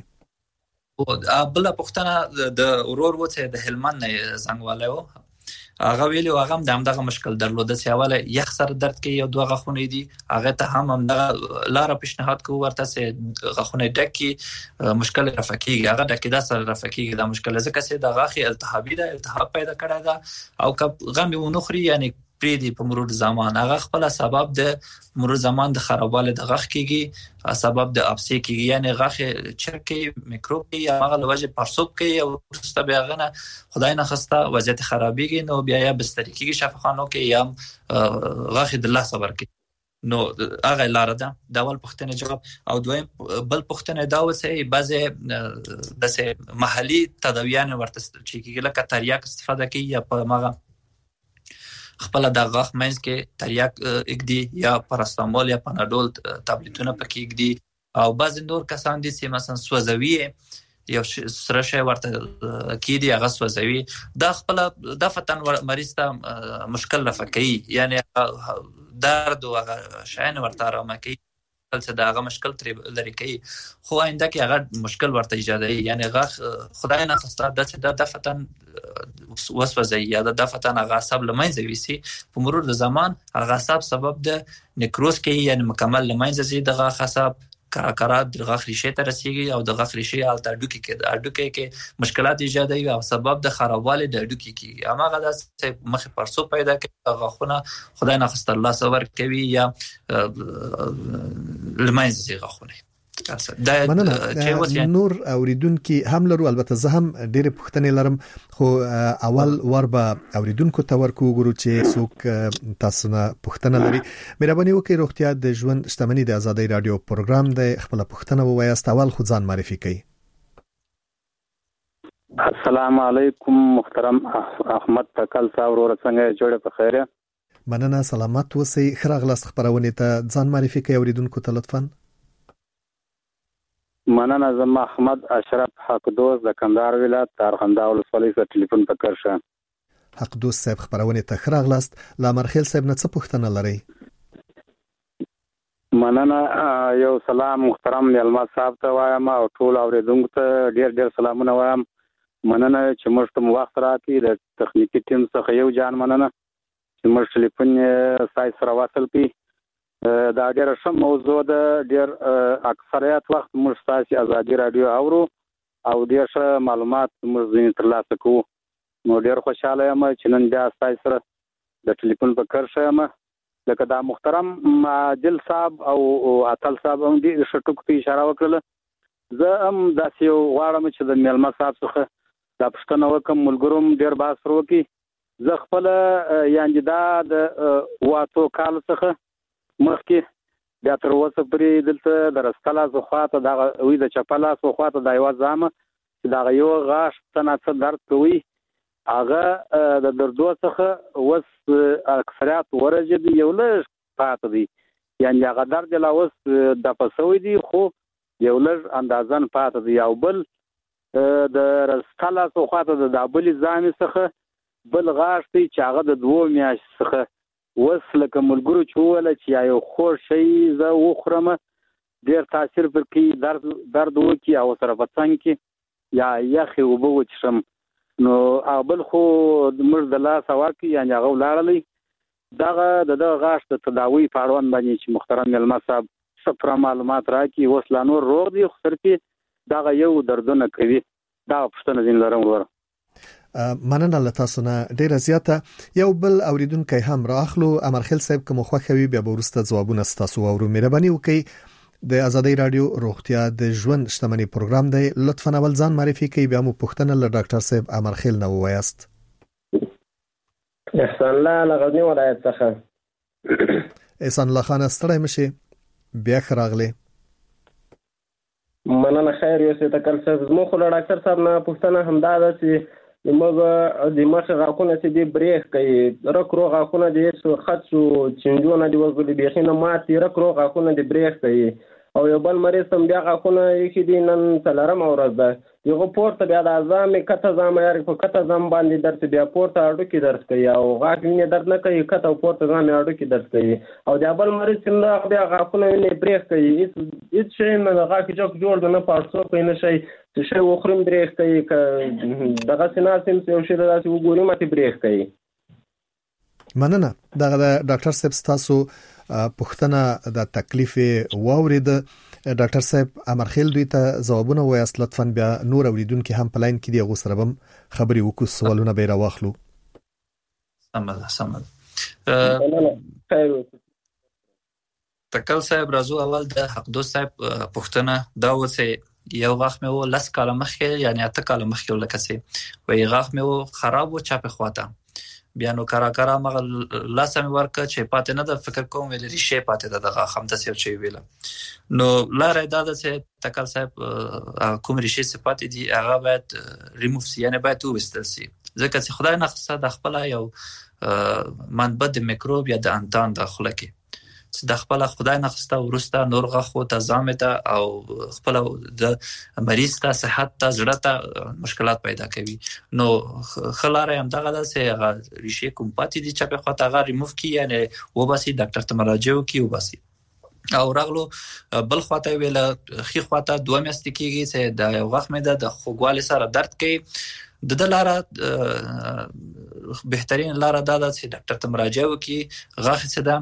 Speaker 7: او بل پښتنه د اورور وته د هلمند نه زنګواله و هغه ویلو هغه هم دغه مشکل درلوده چې اوله یخ سره درد کوي او دوه غاښونه دي هغه ته هم دغه لار پیشنهاد کوو ورته چې غاښونه ډکی مشکل رفع کیږي هغه د کده سره رفع کیږي دا مشکل ځکه چې د غاښ التهابي ده التهاب پیدا کړی دا او کب غم ونخري یعنی پریدي په مرور زمان هغه خپل سبب د مرور زمان د خرابواله د غاښ کیږي سبب د ابسي کیږي یعنی غاښ چرکي میکروب کی یا هغه لوجه پرسوب کی او ست بیاغنه خدای نه خسته وضعیت خرابېږي نو بیا یا بستر کیږي شفاخانو کې یا غاښ د الله صبر کی نو هغه لار ده د اول پښتنه جواب او دویم بل پښتنه دا وسه بعضه د محلي تداویان ورته چې کیږي لکه تریاک استفاده کوي یا په ماغه خپل د غاښ منځ کې تریاک اګدي یا پاراستامول یا پاناډول ټابلیټونه پکې اګدي او بعض نور کسان دي چې مثلا سوځوي یو سره شی ورته کېدی هغه سوځوي دا خپل د فتن مریض ته مشکل رفع کوي یعنی درد او هغه شاین ورته آرام کوي څه دا هغه مشکل تر لري کوي خو آینده کې هغه مشکل ورته ایجادوي یعنی هغه خدای نه خسته د دفتن وسوسه یا د دفتن هغه عصب لمنځه ویسي په مرور د زمان هغه عصب سبب د نیکروز کې یعنی مکمل لمنځه زی دغه عصب کارا د غاښ ریشې ته رسیږي او د غاښ ریشې حالت اډوکي کې مشکلات ایجادوي او سبب د خرابوالي د اډوکي کې هغه د مخ پرسو پیدا کوي غاښونه خدای نه خسته الله صبر کوي یا لمایز غاښونه
Speaker 5: نور اوریدونکو هم لرو البته زه هم ډېر پوښتنې لرم خو اول وربه اوریدونکو ته ورکو ګورو چې څوک تاسو نه پوښتنه لري مهرباني وکړئ روغتیا د ژوند شتمنۍ د آزادۍ رادیو پروګرام د خپل پوښتنه ووایاست اول خو ځان معرفي کړئ
Speaker 8: السلام علیکم محترم احمد تکل صاحب ورو څنګه جوړه په خیره
Speaker 5: مننه سلامت اوسئ خراغلاست خبرونه ته ځان معرفي کړئ اوریدونکو ته لطفا
Speaker 8: مننه زم احمد اشرف حقدوس د کندهار ولایت تارخنده ولسوالۍ څخه ټلیفون پکړشه
Speaker 5: حقدوس صاحب خبرونه ته خراغلاست لامرخیل صاحب نه څه پوښتنه لري
Speaker 8: مننه یو سلام محترم یلما صاحب ته وایم او ټول اوریدونکو ته ډیر سلامونه وایم مننه چې موږ ته وخت راکړي د تخنیکی ټیم څخه یو جان مننه چې موږ ټلیفون سای سره وصل کړي دا ډېر ښه موضوع ده ډېر اکثریت وخت موږ تاسو آزادي رادیو اورو او ډېر ښه معلومات موږ ځین ترلاسه کوو نو ډېر خوشاله یم چې نن بیا تاسو سره د ټلیفون په کرښه یم لکه دا محترم عادل صاحب او عطل صاحب هم دې شټوک ته اشاره وکړه زه هم داسې غواړم چې د میلمه صاحب څخه دا پښتنه وکم ملګروم ډېر باس وروکي زه خپل یعنی دا د واتو کال څخه مخکې بیا تر اوسه پورې دلته د رستلا زخواته دا وی د چپلا زخواته د یو ځامه چې دا یو غاښ تنه درد کوي هغه د دردو څخه وس اکثریت ورجه یو لږ پاتې دي یعنی هغه درد لا وس د پسوي دي خو یو لږ اندازن پاتې دي او بل د رستلا زخواته د دابل ځامې څخه بل غاښ دی چې هغه د 2 میاشتې څخه وس لکه ملګرو چول چې یو خور شي زه وخرم ډیر تاثیر پر کی درد وکي او سره پڅنګ کی یا یخي وبو چشم نو بل خو موږ د لاس ورکی یعنی هغه لاړلې دغه د غاښ د تداوی په اړوند باندې چې محترم علما صاحب صفر معلومات راکې وسلانو روغ دي خو سره دغه یو دردونه کوي دا پښتنه دین لرم ور
Speaker 5: مننه له تاسو نه ډیره زیاته یو بل اوریدونکو هم راخلو امرخیل صاحب کوم خوښوي بیا ورسته ځوابونه تاسو ورو مهرباني وکړئ د آزادۍ رادیو روغتیا د ژوند شتمنۍ پروګرام دی لطفا اول ځان معرفي کړئ بیا مو پوښتنه له ډاکټر صاحب امرخیل نه ووایاست
Speaker 9: احسان الله لغزنی ولایت څخه
Speaker 5: احسان الله خان ستړی مشي بیا خراغله
Speaker 9: مننه خیر یو څه تکل صاحب زموږ له ډاکټر صاحب نه پوښتنه همدا ده چې موږ د مخ غاښونه چې دی بریخ کوي رکرو غاښونه دی څو خاصو چنجونه دی وګړي بيخینه ماتي رکرو غاښونه دی بریخ کوي او یو بل مریض هم بیا غاښونه یې دي نن څلورم ورځ ده یو پورته بیا د اعظم کته ځم یار په کته ځم باندې درته بیا پورته اډو کې درس کوي او غاښ یې درد نه کوي کته پورته ځم اډو کې درس کوي او د بل مریض چې بیا غاښونه یې بریخ کوي هیڅ شي نه غاښ جوړ جوړ نه پارسو کوي نه شي چې شی وخرم بریخ کوي دغه سیناسم یو شی داسې وګوري ماته بریخ کوي
Speaker 5: مننه دغه ډاکټر صاحب تاسو پښتنه د تکلیف واورید ډاکټر صاحب امرخیل دوی ته ځوابونه وایاست لطفا بیا نور اوریدونکو هم په لاین کې دی غو سره بم خبري وکړو سوالونه به راوخلو
Speaker 7: سمد تکل صاحب راځو اول د حقدوس صاحب پښتنه دا وڅه یو غاښ مې و لس کاله مخکې یعنی 8 کاله مخکې ولکسي وې غاښ مې و خراب و چا په خواته بیا نو کرا مغه لاسم ورکه چې پاتې نه د فکر کوم ویل ریشه پاتې د غاښ هم تاسو چي ویل نو لاره دا ده چې تکل صاحب کوم ریشه صفات دي هغه باید ریموف سي یعنی باید وستل سي ځکه چې خدای نه خصه د خپل یو منبع د میکروب یا د انتان داخله کې چې د خپل خدای نه خسته ورسته نور غاخو ته زامته او خپل د مریض ته صحت ته زړه ته مشکلات پیدا کوي نو خلاره هم دغه د سه ریشه کوم پاتې دي چې په خاطر هغه ریموف کی یعنی وباسي ډاکټر ته مراجعه وکي وباسي او راغلو بل خواته ویل خي خواته 2 میاشتې کېږي چې د یو غاښ مې د خوګوالي سره درد کوي د لاره بهترین لاره دا ده چې ډاکټر ته مراجعه وکړي غاښ څه ده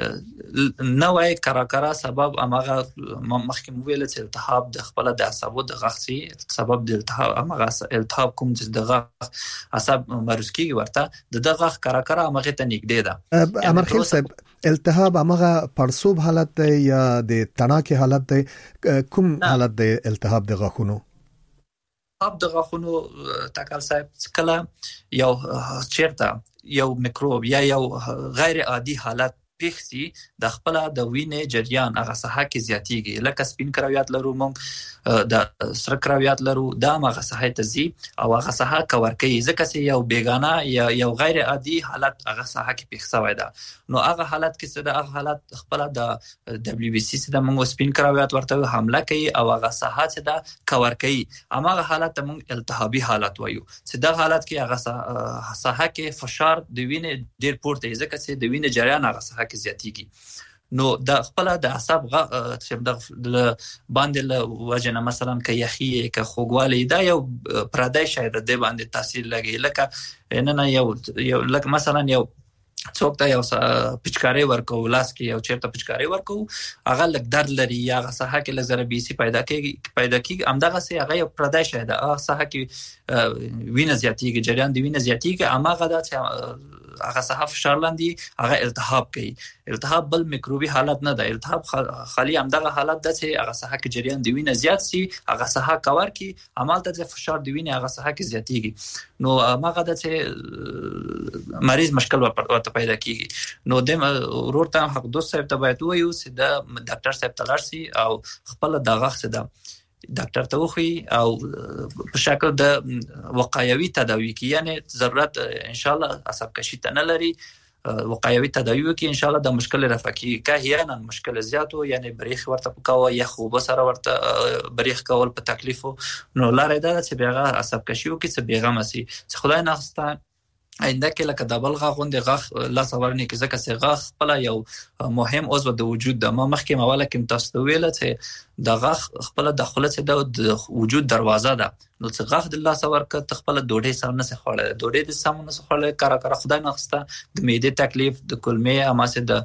Speaker 7: نه وای کراکرا سبب امغه مخکې ویل چې التهاب د خپل د عصبو د غاښي سبب د التهاب امغه التهاب کوم چې د غاښ عصب مروز کیږي ورته د غاښ کراکرا امغه ته نږدې ده
Speaker 5: امرخیل صاحب التهاب امغه پرسوب حالت دی یا د تناکي حالت دی کوم حالت دی التهاب د غاښونو
Speaker 7: التهاب د غاښونو تکل صاحب کله یو چیرته یو میکروب یا یو غیر عادي حالت پیښسي د خپل د وینې جریان هغه ساحه کې زیاتیږي لکه سپین کرویات لرو مونږ د سره کرویات لرو دا هغه ساحه ته زی او هغه ساحه کور کوي ځکه چې یو بیگانه یا یو غیر عادي حالت هغه ساحه کې پیښسوي ده نو هغه حالت کې څه د هغه حالت خپل د دبليو بي سي د مونږ سپین کرویات ورته حمله کوي او هغه ساحه چې د کور کوي هغه حالت مونږ التهابي حالت وایو چې د حالت کې هغه ساحه کې فشار د وینې ډیر پورته ځکه چې د وینې جریان هغه ساحه کې زیاتیږي نو د خپل د عصب چې د باندې له وجنه مثلا کې یخي کې خوګوالي دا یو پردای شاید د باندې تاثیر لګي لکه نه یو لکه مثلا یو څوک ته یو پچکاري ورکو لاس کې یو چیرته پچکاري ورکو هغه لک درد لري یا هغه ساحه کې لږ زره بي سي پیدا کیږي همدغه سي هغه یو پردای شاید هغه ساحه کې وینه زیاتیږي جریان د وینه زیاتیږي هغه د هغه ساحه فشار لاندې هغه التهاب کوي التهاب بل میکروبي حالت نه ده التهاب خالی همدغه حالت ده چې هغه ساحه کې جریان د وینه زیات سي هغه ساحه کور کی عملته د فشار د وینه هغه ساحه کې زیاتیږي نو هغه د چې مریض مشکل ورته پیدا کیږي نو د ورته حق دوست صاحب ته باید وایو چې د ډاکټر صاحب تلارسي او خپل دغه څه ده ډاکټر ته وخی او په شکل د وقایوي تداوی کې یعنی ضرورت ان شاء الله عصب کشي ته نه لري وقایوي تداوی کې ان شاء الله د مشکل رفقي که هیڅ مشکل زیاتو یعنی بریخ ورته پکاوه یا خوب سره ورته بریخ کول په تکلیفو نو لاره ده چې بیغه عصب کشیو کې څه بیغه مسي چې خدای ناخسته آینده کې لکه د بل غاغوند غاغ لا سوارني کې ځکه چې غاغ خپل یو مهم عضو د وجود د ما مخکې مواله کې تاسو ویل چې د غاغ خپل داخله چې د وجود دروازه ده نو چې غاغ د الله سوار ک خپل ډوډۍ سره نه خوړل ډوډۍ د سامونه خوړل کار خدای ناخسته د معده تکلیف د کولمې اماسه د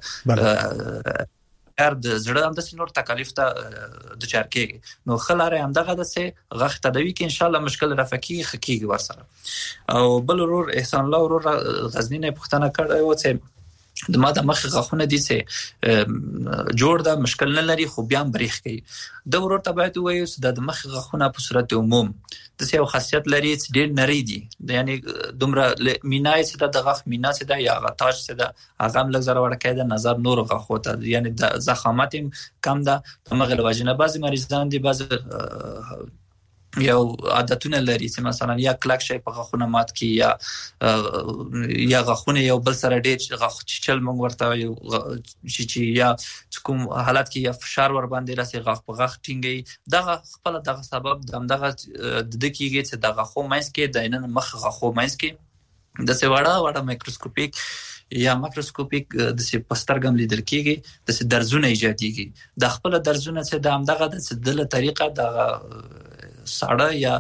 Speaker 7: د زړه هم د نور تکلیف ته د چارکېږي نو خلاره هم دغه د سه غاښ تدوی کې ان شاء الله مشکل رفقي خکېږي ورسره او بل ورور احسان الله ورور غزنی نه پښتنه کړی و چې د ما د مخ غاښونه دي چې جوړ دا مشکل نه لري خو بیا بریښ کوي د ورور ته باید وایو چې د مخ غاښونه په صورت عموم د څه خاصیت لري چې ډېر نری دي یعنی دومره مینای چې د غاښ مینا چې د یا غتاج چې د هغه لږ زره ورکه د نظر نور غاښو ته یعنی د زخامت کم ده په مغل واجنه بعضی مریضان دي بعض یو عادتونه لري چې مثلا یا کلک شي په غاښونه مات کی یا غاښونه یو بل سره ډېر غاښ چل مونږ ورته یو چې یا کوم حالت کې یا فشار ور باندې راسي غاښ په غاښ ټینګي دغه خپل دغه سبب دغه د کېږي چې دغه غاښو مینس کې د نن مخ غاښو مینس کې د سوړه مایکروسکوپیک یا ماکروسکوپیک د سي پسترګم لیدل کېږي د سي درزونه ایجاديږي د خپل درزونه چې د همدغه د دله طریقه د ساړه یا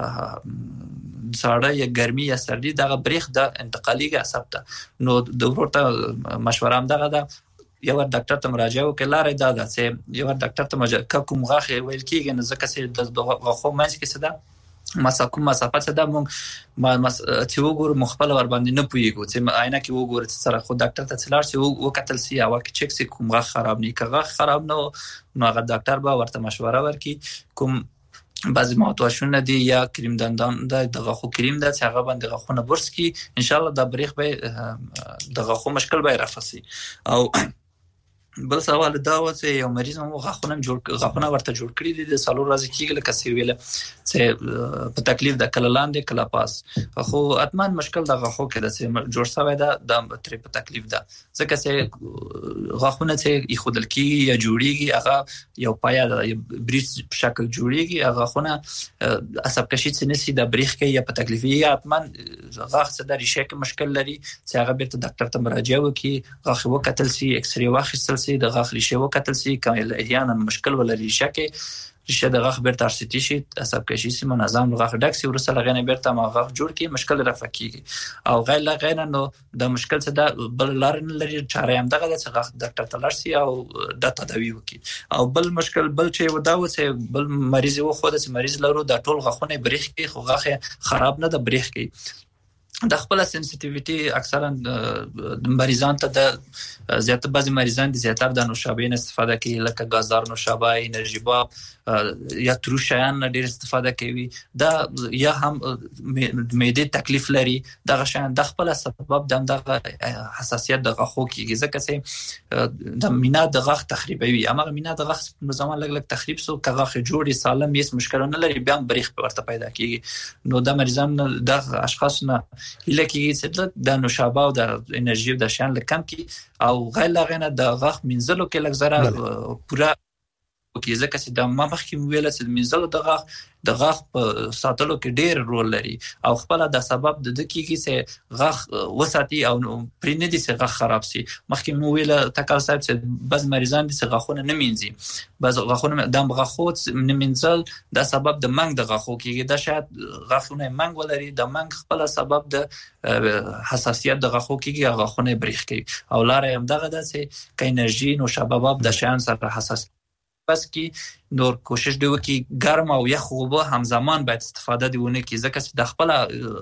Speaker 7: ګرمي یا سردی دغه بریخ د انتقالي عصب ته نو د ورته مشوره هم دغه ده یو ډاکټر ته مراجعه وکړه لاره دا ده چې یو ډاکټر ته کوم غاښ ویل کېږي نو ځکه چې د غاښو مینس کې څه ده مسافت ده مونږ چې وګورو مخبل ور باندې نه پويګو چې عینه کې وګورو چې سره خو ډاکټر ته څلار چې وکتل سي او کې چک سي کوم غاښ خراب نه کغه خراب نو هغه ډاکټر به ورته مشوره ورکړي کوم بعضی ماوتواشونه دي یا کریم دندان د غاښو کریم د هغه باندې غاښونه برس کی ان شاء الله د بریخ به د غاښو مشکل به رافسي او بل سوال دا و چې یو مریض مو غاښونه ورته جوړ کړی دي د سالور راځي کېږي لکه سی ویل چې په تکلیف د کلالاندې کلا پاس خو اتمان مشکل د غاښو کې د جوړ شوی دا د تر په تکلیف ده ځکه چې غاښونه چې خودل کېږي یا جوړیږي هغه یو پایا د بریس په شکل جوړیږي هغه غاښونه عصب کشي چې نسی د بریخ کې یا په تکلیف یا اتمان غاښ څه د ریشه کې مشکل لري چې هغه بیرته ډاکټر ته مراجعه وکړي غاښ وکتل سي ایکس ری واخیستل سي د غاخ ریشه وکتل سي کله احیانا مشکل ولري شکه ریشه د غاخ بیرته ارسیتی شي حساب کې شي منظم غاخ ډک سي ورسره لغنه بیرته ما غاخ جوړ کی مشکل رفع کیږي او غیر نو د مشکل څخه د بل لار نه لري چاره هم دغه د غاخ ډاکټر تلل سي او د تداوی وکي او بل مشکل بل چې وداو سي بل مریض و خو د مریض لرو د ټول غاخونه بریخ کی خو غاخ خراب نه د بریخ کی د خپل سنسټیویټي اکثرا مریضان ته د زیات بعضی مریضان د زیاتره د نوشابه استفاده کوي لکه غازدار نوشابه انرژي باب یا تروشیان ډیر استفاده کوي دا یا هم معده تکلیف لري دغه شان د خپل سبب د حساسیت د غاخو کیږي ځکه چې د مینا د غاخ تخریبوي اما مینا د غاخ په زمان لګ تخریب سو کغاخ جوړي سالم هیڅ مشکل نه لري بیا بریخ ورته پیدا کیږي نو د مریضان د اشخاص نه لکه چې د نوشابه او د انرژي د شان لکم کی او غیر لغنه د غاخ منزلو کې لږ زره پورا وکي ځکه چې د مخکې ویل چې منزلو د غاخ په ساتلو کې ډېر رول لري او خپل د سبب د دقیقې چې غاخ وساتي او پرې نه دي چې غاخ خراب شي مخکې ویل تکل صاحب چې بعض مریضان دي چې غاخونه نه مینځي بعض غاخونه د غاخوت نه مینځل د سبب د منګ د غاخو کې د شاید غاخونه منګ ولري د منګ خپل سبب د حساسیت د غاخو کې غاخونه بریخ کوي او لاره هم دغه د چې ک انرژي نو شباب د شان سره حساس بس کی نور کوشش دی وکي ګرم او یخ اوبه همزمان باید استفاده دیونه کی ځکه چې د خپل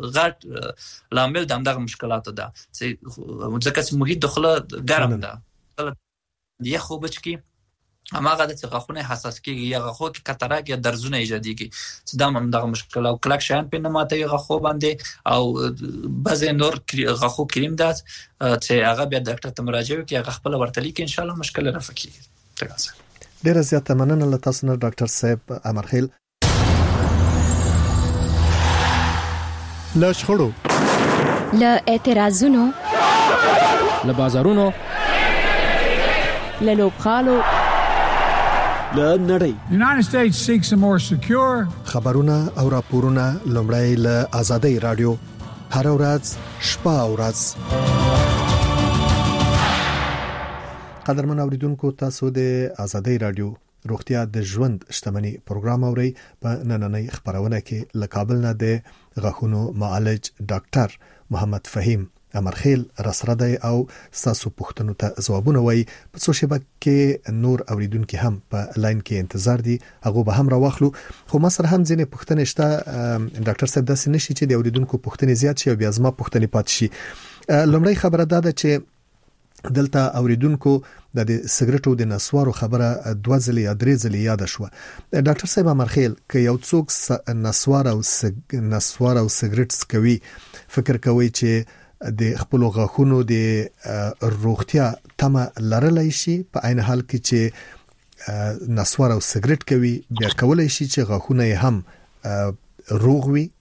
Speaker 7: غټ لامل دغه مشکلات ده چې ځکه چې محیط داخله ګرم ده یخ اوبه کی اماغه د غاخونه حساس کیږي یا غاخو کې کتراک یا درزونه ایجاديږي چې دا هم دغه مشکل او کلک شان په نماته غاخو باندې او بعضی نور غاخو کریم ده چې هغه بیا ډاکټر ته مراجعه وکړي هغه خپل ورتلی کې ان شاء الله مشکل رفع کیږي تاسو
Speaker 5: ډیر زیاته مننه له تاسو نه ډاکټر صاحب امرخیل
Speaker 3: لا شخړو
Speaker 10: لا اعتراضونو
Speaker 4: له بازارونو
Speaker 10: له لوبخالو
Speaker 4: له نړۍ
Speaker 11: United States seeks a more secure
Speaker 5: خبرونه او راپورونه لومړی له آزادۍ رادیو هر ورځ شپه او ورځ قدرمن اوریدونکو تاسو د آزادۍ رادیو روغتیا د ژوند شتمنۍ پروګرام اوري په نننۍ خبرونه کې له کابل نه د غاښونو معالج ډاکټر محمد فهیم امرخیل رسردای او تاسو پوښتنو ته ځوابونه وای په څو شپه کې نور اوریدونکو هم په لاین کې انتظار دي هغه به هم راوخلو خو مسره هم ځینې پوښتنې شته ډاکټر صاحب داسې نشي چې د اوریدونکو پوښتنې زیات شي او بیا زما پوښتنې پات شي لومړی خبره ده چې دلته اوریدونکو د سګریټو د نسوارو خبره 2 ځلې یا 3 ځلې یاد شو ډاکټر صاحب امرخیل ک یو څوک نسوار او سګریټ کوي فکر کوي چې د خپل غاښونو د روغتیا تمه لرلای شي په عین حال کې چې نسوار او سګریټ کوي بیا کولای شي چې غاښونه هم روغ وي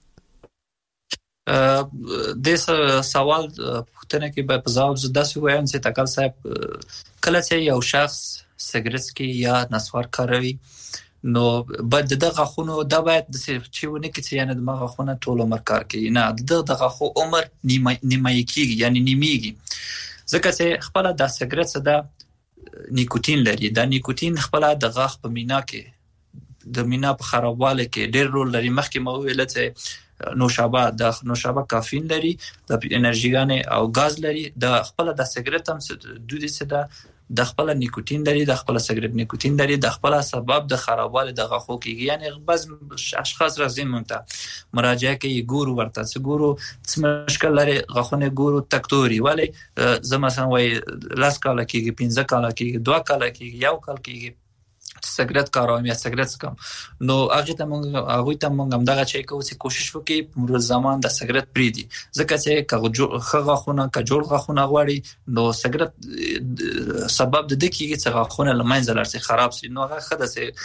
Speaker 7: د سوال پوښتنه کې به په ځواب زده سو وایم چې تکل صاحب کله چې یو شخص سګریټ کې یا نسوار کاروي نو بعد دغه غاښونو دا باید د چې ونه کې چې یعنی د غاښونو ټول عمر کار کوي نه دغه غاښو عمر نیمه کېږي یعنی نیمیږي ځکه چې خپل د سګریټ څخه نیکوتین لري دا نیکوتین خپل د غاښ په مینا کې د مینا په خرابواله کې ډېر رول لري مخکې مو ویل چې نوشابه کافین لري د انرژيګانې او غاز لري د خپل د سګریټ هم دودي څخه د خپل نیکوتین لري د خپل سګریټ نیکوتین لري د خپل سبب د خرابواله د غاښو کې یعنی بعض اشخاص راځي مونته مراجعه کوي ګورو ورته ګورو څه مشکل لري غاښونه ګورو تکتوري ولی زه مثلا وای لاس کاله کې 15 کاله کې 2 کاله کې 1 کال کې سګریټ کاروم یا سګریټ سکم نو هغه ته مونږ هم دغه چې کوو چې کوشش وکړي په مرور زمان د سګریټ پریدي ځکه چې غاښونه کجوړ غاښونه غواړي نو سګریټ سبب د دې کېږي چې غاښونه لمنځه لرسي خراب شي نو هغه خدای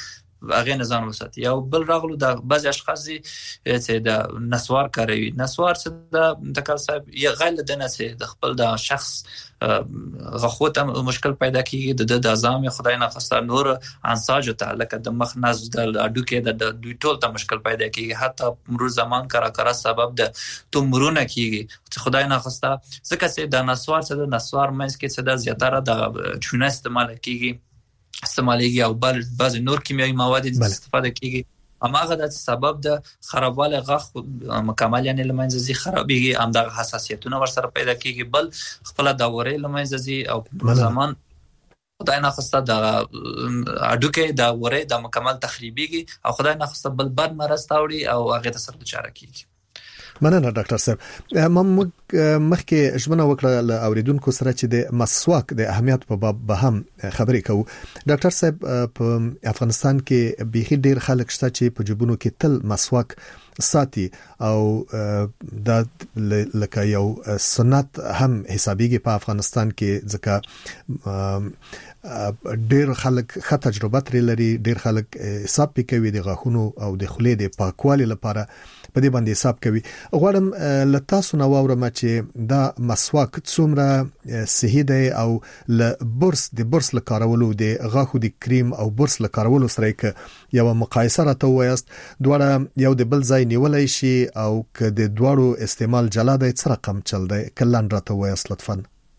Speaker 7: هغه نظام وساتي. یو بل راغلو د بعض اشخاص چې د نسوار کوي. نسوار څه د تکل صاحب یا غیر د نه د خپل د شخص غخو ته مشکل پیدا کیږي د اعضام خدای نه خسته نور انساج ته لکه د مخ ناز د اډو کې د دوی ټول ته مشکل پیدا کیږي، حتی مرور زمان کرا سبب د تومرونه کیږي چې خدای نه خسته. ځکه چې د نسوار څه د نسوار منځ کې څه د زیاتره د چونه استعمال کیږي او بعض نور کیمیاوي مواد استفاده کیږي. هماغه د سبب د خرابواله غاښ مکمل یعنی لمنځي خرابېږي، هم د حساسیتونو ورسره پیدا کیږي، بل خپل د وری لمنځي او زمان خدای نه خسته د اډوکې د وری د مکمل تخریبېږي او خدای نه خسته بل بد مرض تاوړي او هغه ته سره چاره کیږي.
Speaker 5: مننه ډاکټر صاحب. مخکې ژمنه وکړه له اوریدونکو سره چې د مسواک د اهمیت په باب به هم خبرې کوو. ډاکټر صاحب په افغانستان کې بيخي ډیر خلک شته چې په جيبونو کې تل مسواک ساتي او د لکه یو سنت هم حسابيږي په افغانستان کې، ځکه ډیر خلک ښه تجربه لري، ډیر خلک حساب کوي د غاښونو او د خولې د پاکوالي لپاره په دې باندې حساب کوي. غواړم لته سونه واورم چې دا مسواک څومره صحیح دی او ل برس لکارولو د غاښو د کریم او برس لکارولو سره یو مقایسه راته وایست، دواړه یو د بل ځای نیولای شي او که د دواړو استعمال جلا دی څه رقم چل دی کلن راته وایست لطفا.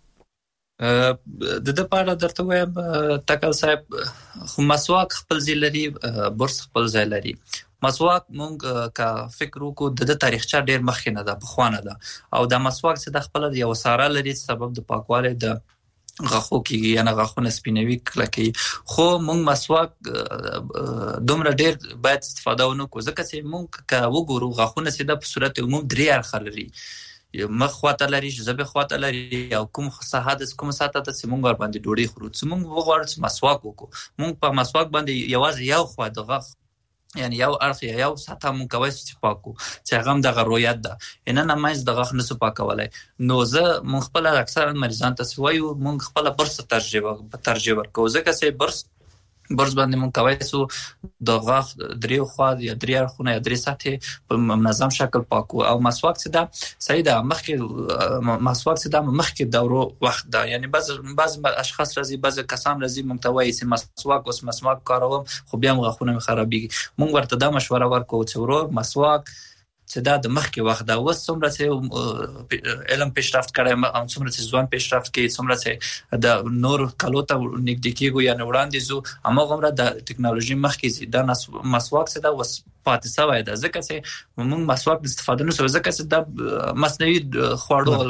Speaker 7: د پاره درته وایم تکل صاحب، خو مسواک خپل ځای لري، برس خپل ځای لري. مسواک مونږ کا فکر وکړو د تاریخچه ډیر مخکې نه ده، په خوانه ده او د مسواک څخه د خپل یو ساره لري سبب د پاکواله د غاښو کېږي یا غاښونه سپینوي کلکي. خو مونږ مسواک دومره ډیر باید استفاده ونکړو ځکه چې مونږ کا وګورو غاښونه سیده په صورت عموم درې اړخ لري، مخ خواته لري، ژبه خواته لري او کوم ساحه د کوم ساته ته مونږ ور باندې ډوډۍ خورو. چې مونږ وغواړو چې مسواک وکړو، مونږ په مسواک باندې یوازې یو خوا د غاښ یعنی یو اړخ یو ساته مونږ کوي چې پاکو چې هغه د غرویت ده ان نه مېز د غاښ نسو پاکولای. نو زه مونږ خپل اکثر مریضان ته وایو مونږ خپل برس ترجیح ورکوو ځکه چې برس باندې مونږ کوي سو د غاښ درې خوا یا درې اړخونه یا درې ساته په منظم شکل پاکو. او مسواک څه ده صحیح ده، مسواک څه ده مخکې دورو وخت ده، یعنی بعض اشخاص راځي، بعض کسان راځي مونږ ته وایي چې مسواک کاروم خو بیا غاښونه مې خرابېږي. مونږ ورته دا مشوره ورکوو چې ورور مسواک چې دا د مخکې وخت دا اوس څومره چې علم پیشرفت کړی، څومره چې ځوان پیشرفت کوي، څومره چې د نور کلو ته نږدې کېږو یا وړاندې ځو، هماغومره د ټکنالوژي مخکې ځي. دا مسواک چې دا اوس پاتې شوی ده ځکه چې موږ مسواک د استفاده نه کوو ځکه چې دا مصنوعي خواړو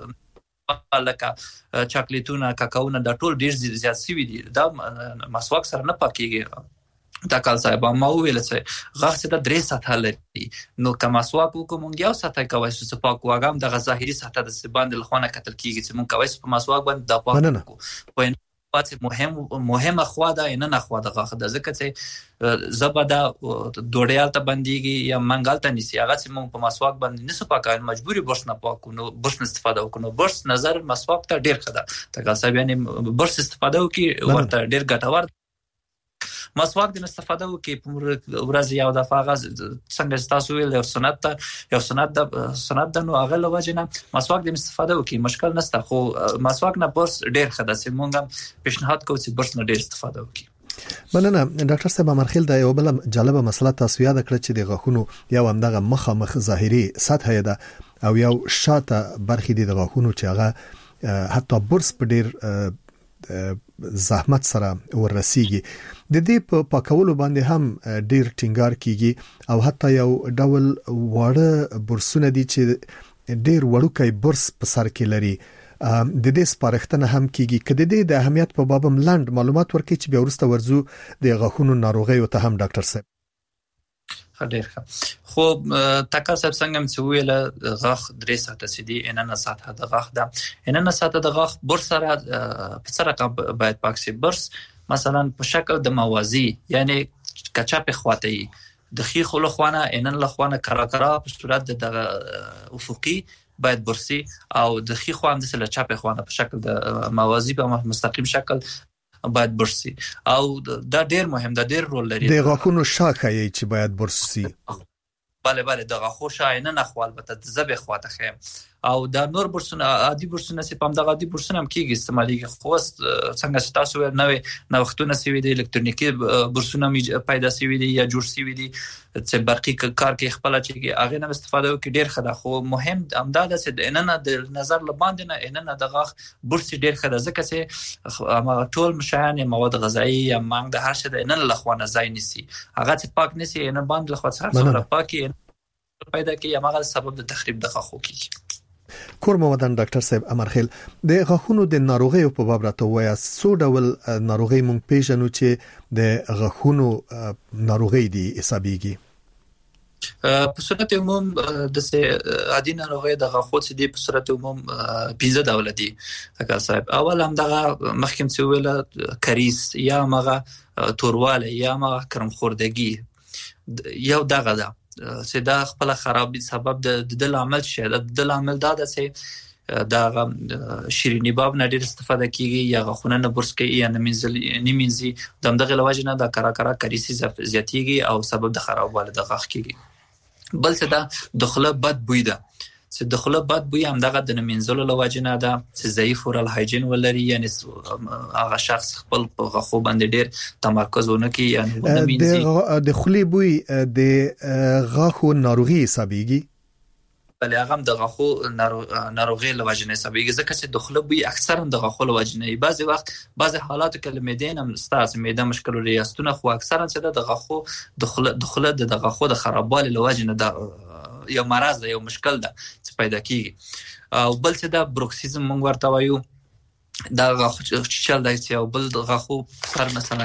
Speaker 7: لکه چاکلیټونه کاکاونه دا ټول ډیر زیات شوي دي، دا مسواک سره نه پاکېږي. دا کال صاحب ما ویل چې غاښ څه د درې ساته لري، نو که مسواک وکړو مونږ یو ساته کوی چې پاک واګم د ظاهري ساته د باندې لخوانه کتل کیږي چې مونږ کوی په مسواک باندې د پاک په پاتې مهمه خوا ده نه خوا د غاښ د ځکه چې زبده دوړیال ته بنديږي یا منګال ته نسی هغه چې مونږ په مسواک باندې نسو پاکای مجبوری برس نه پاکو، نو برس استفاده وکړو. برس نظر مسواک ته ډیر ښه ده، تکل صاحب یعنی برس استفاده وکي ورته ډیر ګټور. مسواک د استفاده وکي په ورځ یو دفعه غاز څنګه تاسو ویل یو سنت د نو هغه لوجنه مسواک د استفاده وکي مشکل نشته، خو مسواک نه برس ډیر خده سي مونږ پیشنهاد کوو چې برس نه ډیر استفاده وکي.
Speaker 5: مننه ډاکټر صاحب. مرخیل دا یو بل جالبه مسله تاسو یاد کړئ چې د غاښونو یو همدغه مخ ظاهري سطح ده او یو شاته برخې د غاښونو چې هغه حتی برس په ډیر زحمت سره ورسیږي. د دې په پاکولو باندې هم ډیر ټینګار کیږي او حتی یو ډول وړه برسونه دي چې ډیر وړوکی برس په سر کې لري. د دې سپارښتنه هم کیږي کله د دې د اهمیت په باب لاند معلومات ورکړي چې بیا ورسته ورزو د غاښونو ناروغي او ته هم ډاکټر صاحب.
Speaker 7: ډیر ښه. خو تکا صاحب څنګه چې ویل غاښ درې ساته سدي ان نه ساته د غاښ ده ان نه ساته د غاښ برس سره په سره باید پاک شي. برس مثلا په شکل د موازی یعنی کچا په خواته د خي خلو خوانه ان له خوانه کرا په صورت د افقي باید برسي او د خي خوان د سره چاپه خوانه په شکل د موازی په مستقیم شکل باید برش شي او دا ډیر مهم دا ډیر رول لري
Speaker 5: د غاښونو شاخه یې چې باید برش شي.
Speaker 7: بله د غاښو شاینه نه خو البته د زبې خواته خیم او دا نور برسونه عادي برسونه سي پام د عادي برسونه هم کیږي استعمالي خو څنګه چې تاسو نوې نوښتونه سوي دي الکترونیکي برسونه پیدا سوي دي یا جوړ سوي دي چې برقي کار کې خپل چې هغه نه استفاده وکړي ډیر ښه ده خو مهم امداد چې د اننه د نظر لباندې نه اننه د غاښ برس ډیر ښه ده ځکه چې ټول مشایان مواد غذایی یا مانګ د هر څه د اننه لخوانه ځای نسی هغه چې پاک نسی اننه باندې لخوا څخه پاکي پیدا کوي هغه سبب د تخریب د غاښو کیږي.
Speaker 5: کورمودان ډاکټر صاحب امرخیل د غاښونو د ناروغیو په باب راته وایي څو ډول ناروغي مونږ پیژنو چې د غاښونو ناروغي دي حسابيږي.
Speaker 7: په صورت عموم د عادي ناروغي د غاښو چې دی په صورت عموم 15 ډول دي ډاکټر صاحب. اول هم دغه مخکې چې ویل کریس یا مغه تورواله یا مغه کرمخوردگی یو دغه ده چې دا خپل خرابې سبب د دل عمل شي د دل عمل دا ده چې دا شیرینی باب نه ډیر استفاده کیږي یا غاښونه نه برس کوي یا نیمینځي دغه لوجه نه دا کرا کریسي زیاتیږي او سبب د خرابواله د غاښ کیږي. بل څه دا دخله بد بوی ده چې دخله بد بوی هم دغه د نمینځلو لوجه نه ده چې ضعیف اورال هایجین ولري یعنی هغه شخص خپل په غاښو باندې ډیر تمرکز ونه کوي یعنی نمینځي
Speaker 5: د خلی بوی د غاښو ناروغي حسابيږي.
Speaker 7: بل هغه د غاښو ناروغي لوجه نه حسابيږي ځکه چې دخله بوی اکثرا د غاښو لوجه نه بعضي وخت بعضي حالاتو کې لمدین هم ستاسو معده مشکل لري استونه خو اکثرا چې د غاښو دخله د غاښو د خرابوالي لوجه نه ده یو مرض ده یو مشکل ده چې پیدا کیږي او بل څه دا بروکسیزم مونږ ورته وایو دا غاښ چل دی چې یو بل غاښو سر مثلا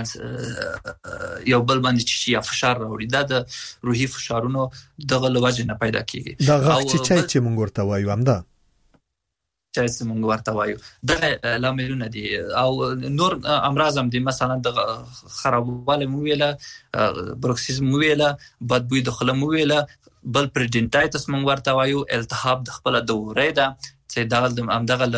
Speaker 7: یو بل باندې چې یا فشار راوړي دا د روحي فشارونو دغه لوجه نه پیدا کیږي.
Speaker 5: دا غاښ چې مونږ ورته وایو هم ده
Speaker 7: چې مونږ ورته وایو دا لاملونه دي او نور امراض هم دي مثلا د خرابواله مو ویله بروکسیزم مو ویله بدبوی دخله مو ویله بل پریډنټایټس مونږ ورته وایو التهاب د خپل د وری ده چې دا همدغه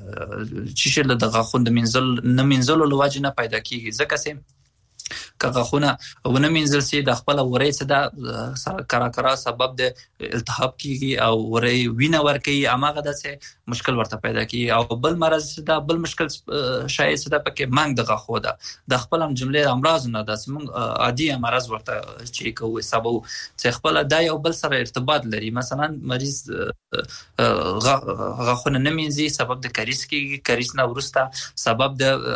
Speaker 7: چې له د غاښونو د منځلو لوجه نه پیدا کیږي ځکه چې غاښونه ونه منځل سي د خپل وری څخه د کرا سبب د التهاب کیږي او وری وینه ورکي اماغه د مشکل ورته پیدا کیږي او بل مرض دا بل مشکل شایع ده پکې مانګ د غاښو ده د خپل جمله امراض نه د سمون عادي مرض ورته چې کوي سبب چې خپل د یو بل سره ارتباط لري مثلا مریض غاښونه نه منځي سبب د کریس کیږي کریس نه ورسته سبب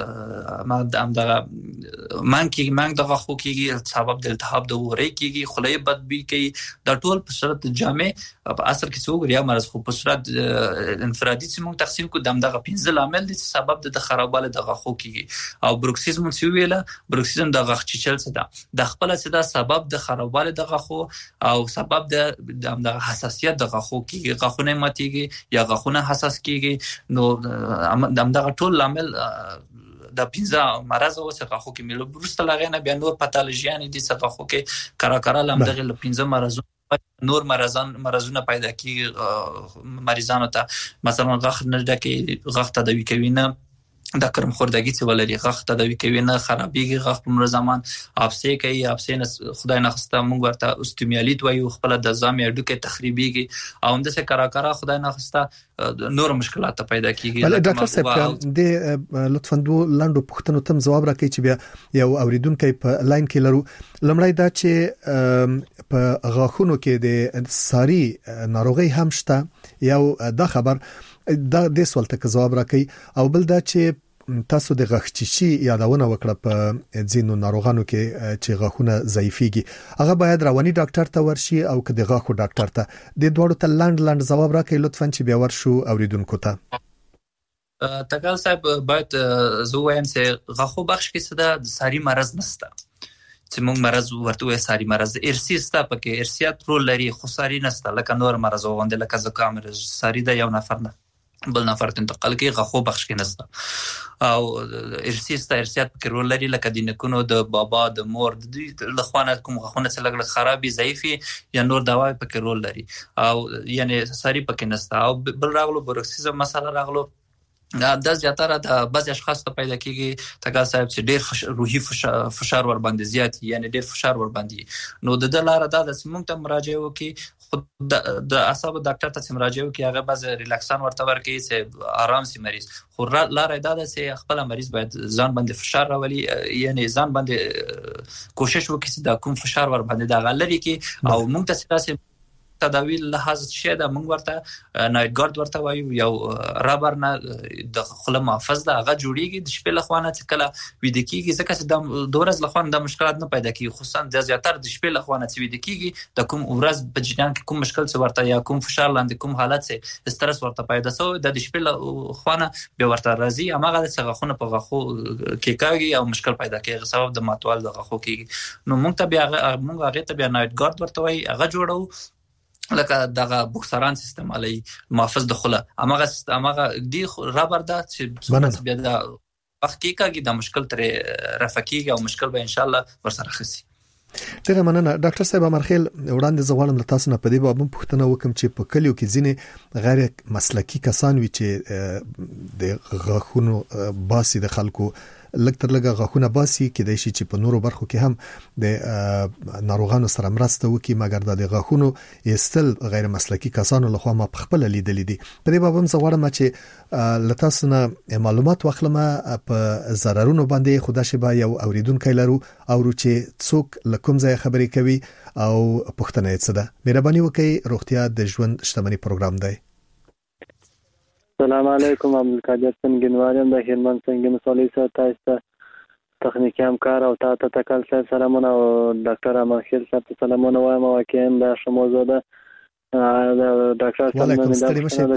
Speaker 7: د مانګ د غاښو کیږي سبب د التهاب د وری کیږي خلې بدبوی کوي دا ټول په صورت جامع په اثر کې څو غریا مرز خو په صورت انفرادي چې موږ تقسیم کو دغه 15 عامل دي چې سبب د خرابواله د غاښو کیږي او بروکسیزم چې ویله بروکسیزم د غاښ چیچل څه ده د خپل څه ده سبب د خرابواله د غاښو او سبب د حساسیت د غاښو کیږي غاښونه ماتيږي یا غاښونه حساس کیږي نو دغه ټول عامل د 15 مرز او څخه کې ملو برسته لغینه بیا نور پاتالوژیان دي څخه خو کې کرا لمدغه ل 15 مرزونه نور مرزونه پیدا کیږي مریضانو ته مثلا غاښ نه ډکه غاښ تداوی کوي نه د کرمخوردگی چې ولري غاښ تداوی کوي نه خرابېږي غاښ په مرزمان افسې کوي افسې نه خدای نه خسته موږ ورته استیمیالیت وایو خپل د ځامې اډوکه تخریبېږي او هم د کرا خدای نه خسته نور مشکلات پیدا کیږي.
Speaker 5: بل ډاکټر صاحب د لطفاً دو لاندو پوښتنو تم جواب راکړئ چې بیا یو اوریدونکو په لاین کې لرو. لمړی دا چې په غاښونو کې د ساری ناروغي هم شته یو دا خبر دا د سوال ته جواب راکړئ او بل دا چې تاسو د غاښچیچي یادونه وکړه په ځینو ناروغانو کې چې غاښونه ضعیفيږي هغه باید رواني ډاکټر ته ورشي او که د غاښو ډاکټر ته د دوړو ته لاند جواب راکړئ لطفاً چې بیا ورشو اوریدونکو ته.
Speaker 7: تکل صاحب باید زه وایم چې غاښو بخش کې څه ده ساری مرز نشته چې موږ مرز ورته وې ساری مرز ارسی ستا پکې ارسیات رول لري خو ساری نشته لکه نور مرز وغوندل لکه زکام ساری د یو نفر نه بل نفر ته انتقال کوي غاښو بخش کې نشته او ارسیات کې رول لري لکه د نکونو د بابا د مور د لخوانه کوم غاښونه چې لګل خرابي ضعیفي یا نور دوا پکې رول لري او یعنی ساری پکې نشته او بل راغلو بروکسیزم مسله راغلو دا زیاتره د بعض اشخاص ته پیدا کیږي تکال صاحب چې ډېر روحي فشار ور باندې زیات یعنی ډېر فشار ور باندې نو د لاره دا د سیمون ته مراجعه وکي خود د اعصاب ډاکټر ته مراجعه وکي هغه بعض ریلاکسان ورته ورکي چې آرام سي مریض خو لاره دا ده چې خپل مریض باید ځان باندې فشار راولي یعنی ځان باندې کوشش وکړي چې دا کوم فشار ور باندې دا غلري کی او موږ ته ساسي تداوی لحاظ شه د موږ ورته نایټ ګارد ورته وایو یو رابر نه د خله محافظ ده هغه جوړیږي د شپې لخوانه چې کله وید کیږي ځکه چې د دورز لخوانه د مشکلات نه پیدا کیږي خصوصا د زیاتره د شپې لخوانه چې وید کیږي د کوم ورځ په جریان کې کوم مشکل څه ورته یا کوم فشار لاندې کوم حالت څه استرس ورته پیدا سو د شپې لخوانه به ورته راځي هغه د غاخونه په غاخو کې کاږي او مشکل پیدا کوي سبب د ماتوال د غاخو کیږي نو موږ ته بیا موږ هغه ته بیا نایټ ګارد ورته وایي هغه جوړو لکه دغه بوکسران سیستم علی محافظ د خله امغه دی رابر ده چې بیا د وخت کې کېږي د مشکل تر رفقیږي او مشکل به ان شاء الله ورسره خسي
Speaker 5: ډیره مننه ډاکټر صاحب امرخیل وړاندې زغړم له تاسو نه په دې باب پوښتنه وکم چې په کلیو کې ځینې غیر مسلکی کسان وي چې د غاخونو باسي د خلکو لکتر لګه غاخونه باسي کې د شي چې په نورو برخو کې هم د ناروغانو سره مرسته وکي مګر د غاخونو استل غیر مسلکی کسانو لخوا ما په خپل لیدلې دي په دې باب هم زغړم چې لتاسنه معلومات واخلم په ضررونو باندې خدا شبا یو اوریدونکو لرو او چې څوک لکم ځای خبرې کوي او پښتنه یې څه ده مهرباني وکړئ روغتیا د ژوند شتمنۍ پروګرام دی
Speaker 12: السلام علیکم عبدالقادر سنگینواریم د هلمند سنگین سولې سره تاسو تخنیکی همکار او تاسو ته کال سره سلامونه او ډاکټر امرخیل صاحب سلامونه وایم واقعا دا شموزه ده ډاکټر
Speaker 5: وعلیکم السلام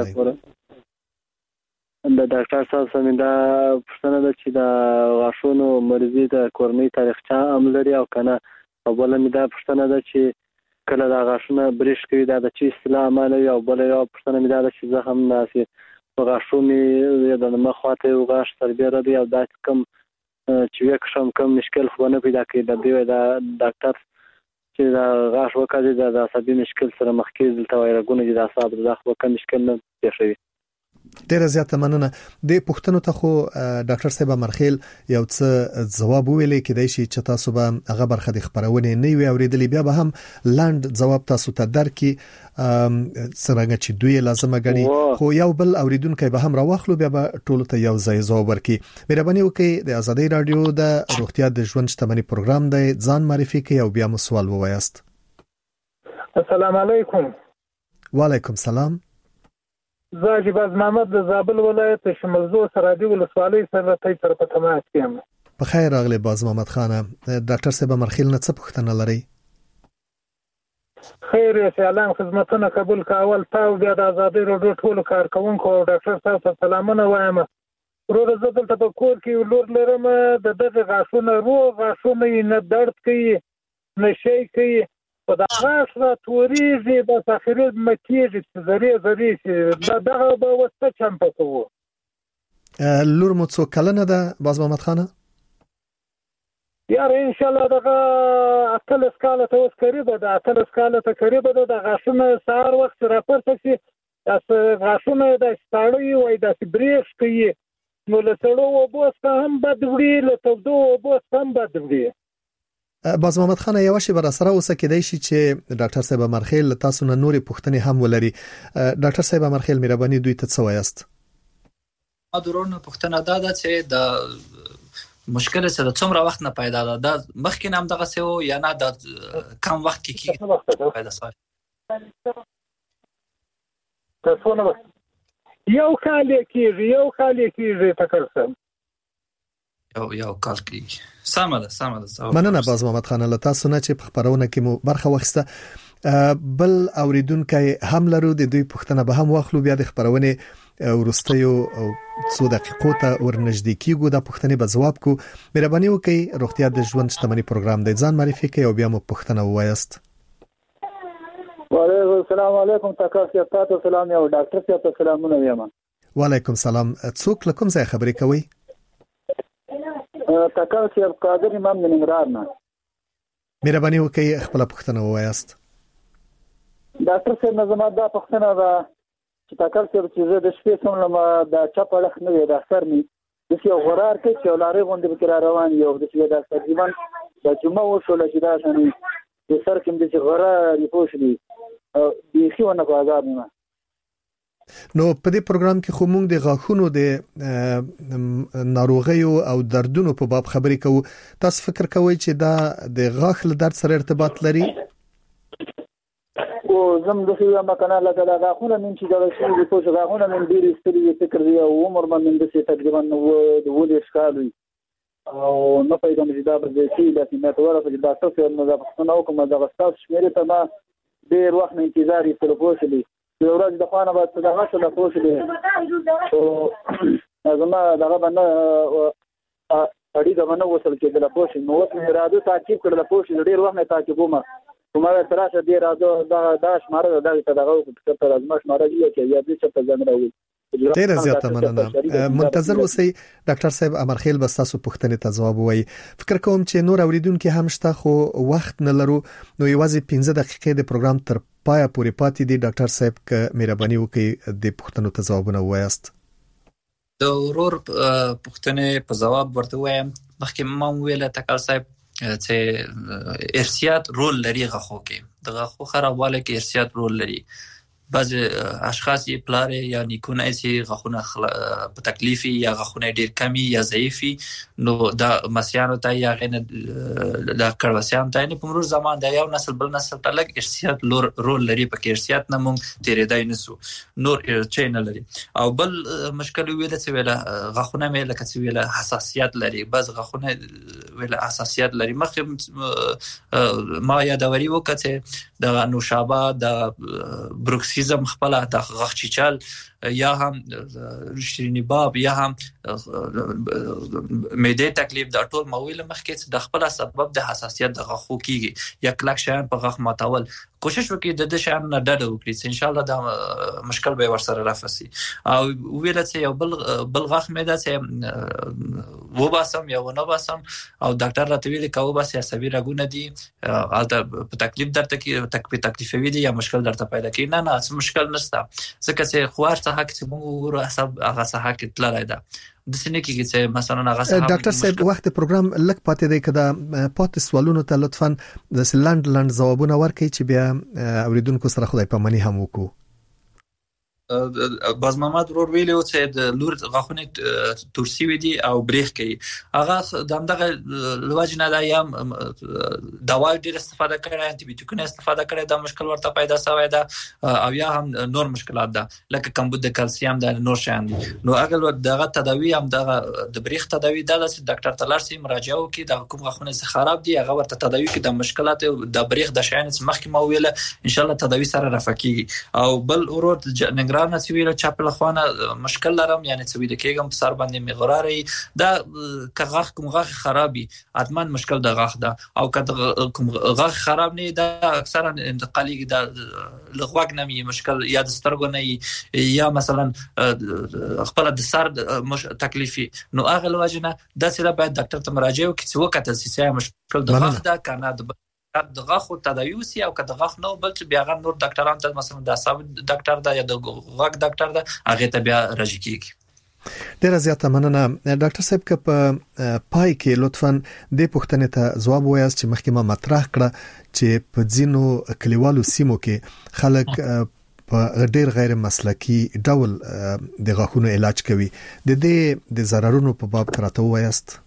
Speaker 12: د ډاکټر صاحب سمې دا پښتنه ده چې د غاښونو مرضی د کورنۍ تاریخچه عملري او کنه او بل مې دا پښتنه ده چې کله دا غاښونه بریښ کوي دا د چی اصلاح عملي او بل یو پښتنه مې دا چې زخم ناسي غاښونه د مخاطه او غاښ تربیه ردی او دا کم چې وکشم کم مشکل خو نه پیدا کوي د دې دا ډاکټر چې دا غاښ وکړي د عصبي مشکل سره مخ کې دلته وایرګونه د اعصاب د خو کم مشکل نه پیښوي
Speaker 5: ډیره زیاته مننه د پښتنو ته خو ډاکټر صاحب امرخیل یو څه جواب ویلې کېدای شي چې تاسو به هغه برخه د خبرونه نه وي اوریدلې بیا به هم لاند جواب تاسو ته درکې څنګه چې دوی لازمه غني خو یو بل اوریدونکو به هم راوخلو بیا به ټول ته یو ځای جواب ورکړي مهرباني وکړئ د ازادي رادیو د روغتیا د ژوند شتمنۍ پروګرام دی ځان معرفي کړئ او بیا مو سوال ووایاست
Speaker 6: السلام علیکم
Speaker 5: وعلیکم السلام
Speaker 6: زه جباز محمد د زابل ولایت شمالزو سرادی ولسوالۍ سره تاسو په تماس کې یم
Speaker 5: په خیر راغلی باز محمد خان ډاکټر صاحب مرخیل نه څه پوښتنه لري
Speaker 6: خیر یې سلام خدمتونه قبول کاول تاسو بیا د ازادي رادیو ټول کارکونکو او ډاکټر صاحب ته سلامونه وایم ورور زه دلته په کور کې لور لرم د دغه غاښونه غاښونه نه درد کوي نه شي کوي په دا غاښ را توريږي د اخرت مکیږي چې زری چې دغه به وسته چمپه کوو
Speaker 5: لور مو څو کلنه ده باز محمد خان
Speaker 6: یاره ان شاء الله دغه اکل سکاله ته اوس قریبه ده اکل سکاله ته قریبه ده د غاښونه سهار وخت را پرته شي اس غاښونه د ستړی وای د بریښ کوي نو له سړو وبوس هم بد وړي له تودو وبوس هم بد وړي
Speaker 5: باز محمد خان یو شی بر سره اوسه کېدای شي چې ډاکټر صاحب امرخیل تاسو نه نوري پوښتنې هم ولري ډاکټر صاحب امرخیل مهرباني دوی ته څه وایاست
Speaker 7: درونه پوښتنه ده چې د مشکل سره څومره وخت نه پیدا ده د مخکې نام دغه څه و یا نه د کم وخت کې کیږي پیدا سوال
Speaker 6: تاسو نو یو خالی کیږي تکرسم
Speaker 7: یو کال کې سمه
Speaker 5: مننه باز محمد خان له تاسو نه چې په خبرونه کې مو برخه واخیسته بل اوریدونکو هم لرو د دوی پوښتنه به هم واخلو بیا د خبرونه ورستیو څو دقیقو ته ورنږدې کیږو د پوښتنې به جواب کو مهرباني وکړئ روغتیا د ژوند شتمنۍ پروګرام دی ځان معرفي کړئ او بیا مو پوښتنه ووایاست
Speaker 12: وعلیکم السلام علیکم تاسو ته سلام یو ډاکټر صاحب ته سلامونه وایم
Speaker 5: وعلیکم السلام څوک لکم ځای خبرې کوي
Speaker 12: تکل چې قادر امام د ننګرهار نه
Speaker 5: مهرباني وکړئ خپل پوښتنه ووایاست
Speaker 12: ډاکټر صاحب نظم دا پوښتنه ده
Speaker 13: چې تاکل چې د شپې سم لما د چپ اړخ نه د اثر می د یو غرار کې چې لارې غونډې بکر روان یو د چې د تقریبا د جمعه وشول چې دا شنو د سر کې د غرار پوښلي د خيونه کو آزاد نه.
Speaker 5: نو په دې پروګرام کې خو موږ د غاښونو د ناروغیو او دردونو په باب خبرې کوو. تاسو فکر کوئ چې دا د غاښ له درد سره ارتباط لري؟
Speaker 13: او زم د خو ما کنه لکه دا غاښونه من چې دا شي د پوښ غاښونه من ډیر ستړي فکر دی او عمر من د څه تقریبا د ولې ښکالوي او نه پیغام چې دا به چې د سیمه توره په ډاکټر سره نو دا پښتنو کوم دا غستاف شمیره ته ما ډیر وخت نه انتظار یې تر پوښلي یو ورځ د خوانه به څه دغه څه د پوښلي او زما دغه باندې اړي دا باندې وصل کې د پوښلي نو وڅ راځو تعقیب کړل پوښلي ډیر وخت نه تعقیب کومه کومه تراشه دی راځو دا شماره دا دغه په لازمه شماره دی چې یا دې څه په ځان راوي.
Speaker 5: ډیر زیاته مننه. منتظر اوسئ ډاکټر صاحب امرخیل بس تاسو پوښتنې ته ځواب وایي. فکر کوم چې نور اوریدونکو هم شته خو وخت نه لرو نو یوازې 15 دقیقې د پروګرام تر پای پورې پاتې دي. ډاکټر صاحب ک مهرباني وکړئ د پوښتنو ته ځوابونه وایاست.
Speaker 7: د ورور پوښتنې په ځواب ورته وایم. مخکې ما ویله تکل صاحب چې ارثیات رول لري غاښو کې د غاښو خرابواله کې ارثیات رول لري. بعض اشخاص یې پلار یا نیکونه یې غاښونه په تکلیفي یا غاښونه ډیر کمی یا ضعیفي نو دا مسیانو ته یا غینه د کړوسیان ته نه پمرور زمان د یو نسل بل نسل ته لګ ارثیات رول لري په کې ارثیات نه مونږ تیرېدای نسو نور چینل لري. او بل مشکل ویل چې ویل غاښونه مې لکه چې ویل حساسیت لري. بعض غاښونه ویل حساسیت لري. مخه ما یادوري وکړه د نوشابه د بروکسیزم خپل د غاښ چیچل یا هم شیرینی باب یا هم معده تکلیف د ټول مویل مخکې د خپل سبب د حساسیت د غاښو کیږي یا کلک شیان په غاښ ماتول کوشش وکړئ د شیان نه ډډه وکړئ چې ان شاء الله دا مشکل به ورسره رافسي. او ویل چې یو بل غاښ مې دا چې وباسم یا ونه باسم او ډاکټر راته ویل کاوه بس یا سوي راګونه دي البته په تکلیف درته کې تکلیفوي دي یا مشکل درته پیدا کوي. نه څه مشکل نشته ځکه چې خوار څه حق چې موږ ورو حساب هغه څه حق تللی ده د سینې کې چې مثلا هغه څه.
Speaker 5: ډاکټر صاحب وخت پروګرام لک پاتې دی کده پات سوالونو ته لطفا د لند ځوابونه ورکړئ چې بیا اوریدونکو سره خدای پامني هم وکړو.
Speaker 7: باز محمد ورور ویلو چې د لور غاښونه تورسي وي دي او بریخ کوي هغه دغه لوجنه دا یم دوا ډیر استفاده کړي انټي بیوټیکونه استفاده کړي دا مشکل ورته پیدا شوی دا او یا هم نور مشکلات ده لکه کمبود د کلسیم د نور شان دي. نو اگر دغه تداوی هم دغه د بریخ تداوی د ډاکټر تلار سي مراجعه وکړي د کوم غاښونه خراب دي هغه ورته تداوی کې د مشکلات د بریخ د شان مخکې ما ویله ان شاء الله تداوی سره رافقيږي. او بل ورور نه سویل چاپ له خوانه مشکل لرم یعنی سویل کېږم په سر باندې مغراري دا کغاخ کوم غاخ خرابي اتمن مشکل د غاخ ده او که کوم غاخ خراب نه دا اکثرا انتقالي دا لغوګ نه مشکل یا د سترګو نه یا مثلا خپل د سر تکلیفي نو هغه لوجنه د سره باید ډاکټر ته مراجعه وکړي چې وکړي چې مشکل د غاخ ده کنه د غاښو تداوی او که د غاښ نو بل چې بیا غن نور ډاکټران ته مثلا د اعصاب ډاکټر دا یا د غاښ ډاکټر دا هغه ته بیا راځي کیږي.
Speaker 5: ډیر زیاته مننه ډاکټر صاحب که په پای کې لطفا د پوښتنې ته ځواب وایاست چې مخکې ما مطرح کړه چې په ځینو کلیوالو سیمو کې خلک په ډیر غیر مسلکی ډول د غاښونو علاج کوي د دې د ضررونو په باب کراته وایاست.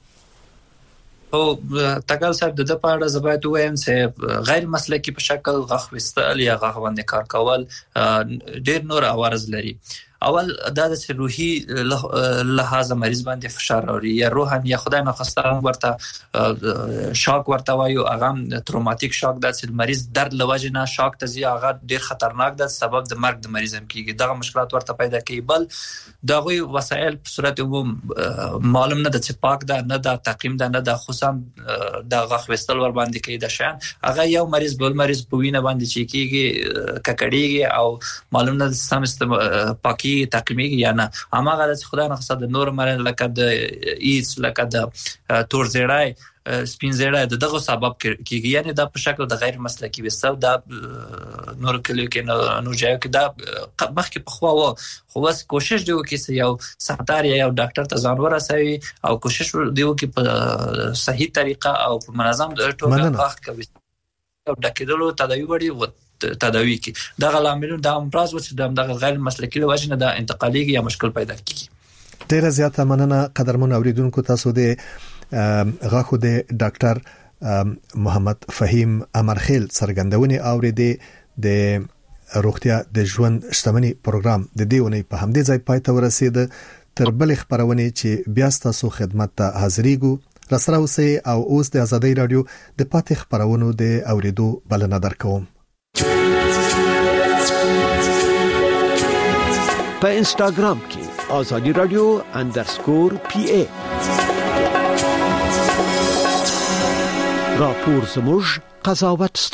Speaker 7: او تاګل صاحب د پاره زبایت وایم چې غیر مسلکی په شکل غاښ وستل یا غاښ باندې کار کول ډیر نور عوارض لري. اول دا د روحي لحاظ مریض باندې فشار راوړي یا روحان یا خدای نه خسته ورته شاک ورته وایو هغه تروماتیک شاک د مریض درد لوجنه شاک ته زی هغه ډیر خطرناک ده سبب د مرګ د مریض هم کیږي دغه مشکلات ورته پیدا کوي. بل دغه وسایل په صورت عموم معلوم نه د چې پاک ده نه د تعقیم ده نه د خصوصا د غاښ وستل ور باندې کوي د شان هغه یو مریض بل مریض په وینه باندې چې کیږي ککړیږي او معلوم نه سم پاکي تقمیږي یا نه هماغه چې خدای نه خصه د نور مرن لکه د ایس لکه د تور زیړای سپینزړه دغه سبب کیږي، یعنی دا په شکل د غیر مسلکی وسو دا نور کلیو کې نو ځای کې دا مخکې په خوا خو بس کوشش دی وکړي یو سختار یا یو ډاکټر ته ځان ورسوي او کوشش دی وکړي په صحیح طریقه او په منظم ډول وخت کوي او ډاکټرلو تداوی وړي تداوی کی دغه لامل د امراض چې د غیر مسلکی له وجې نه د انتقالي یا مشکل پیدا کیږي.
Speaker 5: ډیره زیاته مننه قدرمن اوریدونکو، تاسو د غاخو د ډاکټر محمد فهیم امرخیل څرګندونې اوریدې د روغتیا د ژوند شتمنۍ پروګرام د دیونې په همدې ځای پای ته ورسید. تر بل خبرونه چې بیا تاسو خدمت ته حاضرېږو رسره اوسئ او اوس د ازادۍ رادیو د پاتې خبرونو د اوریدو بلنه درکوم.
Speaker 14: په انستګرام کې ازادي رادیو _PA راپور زموږ قضاوت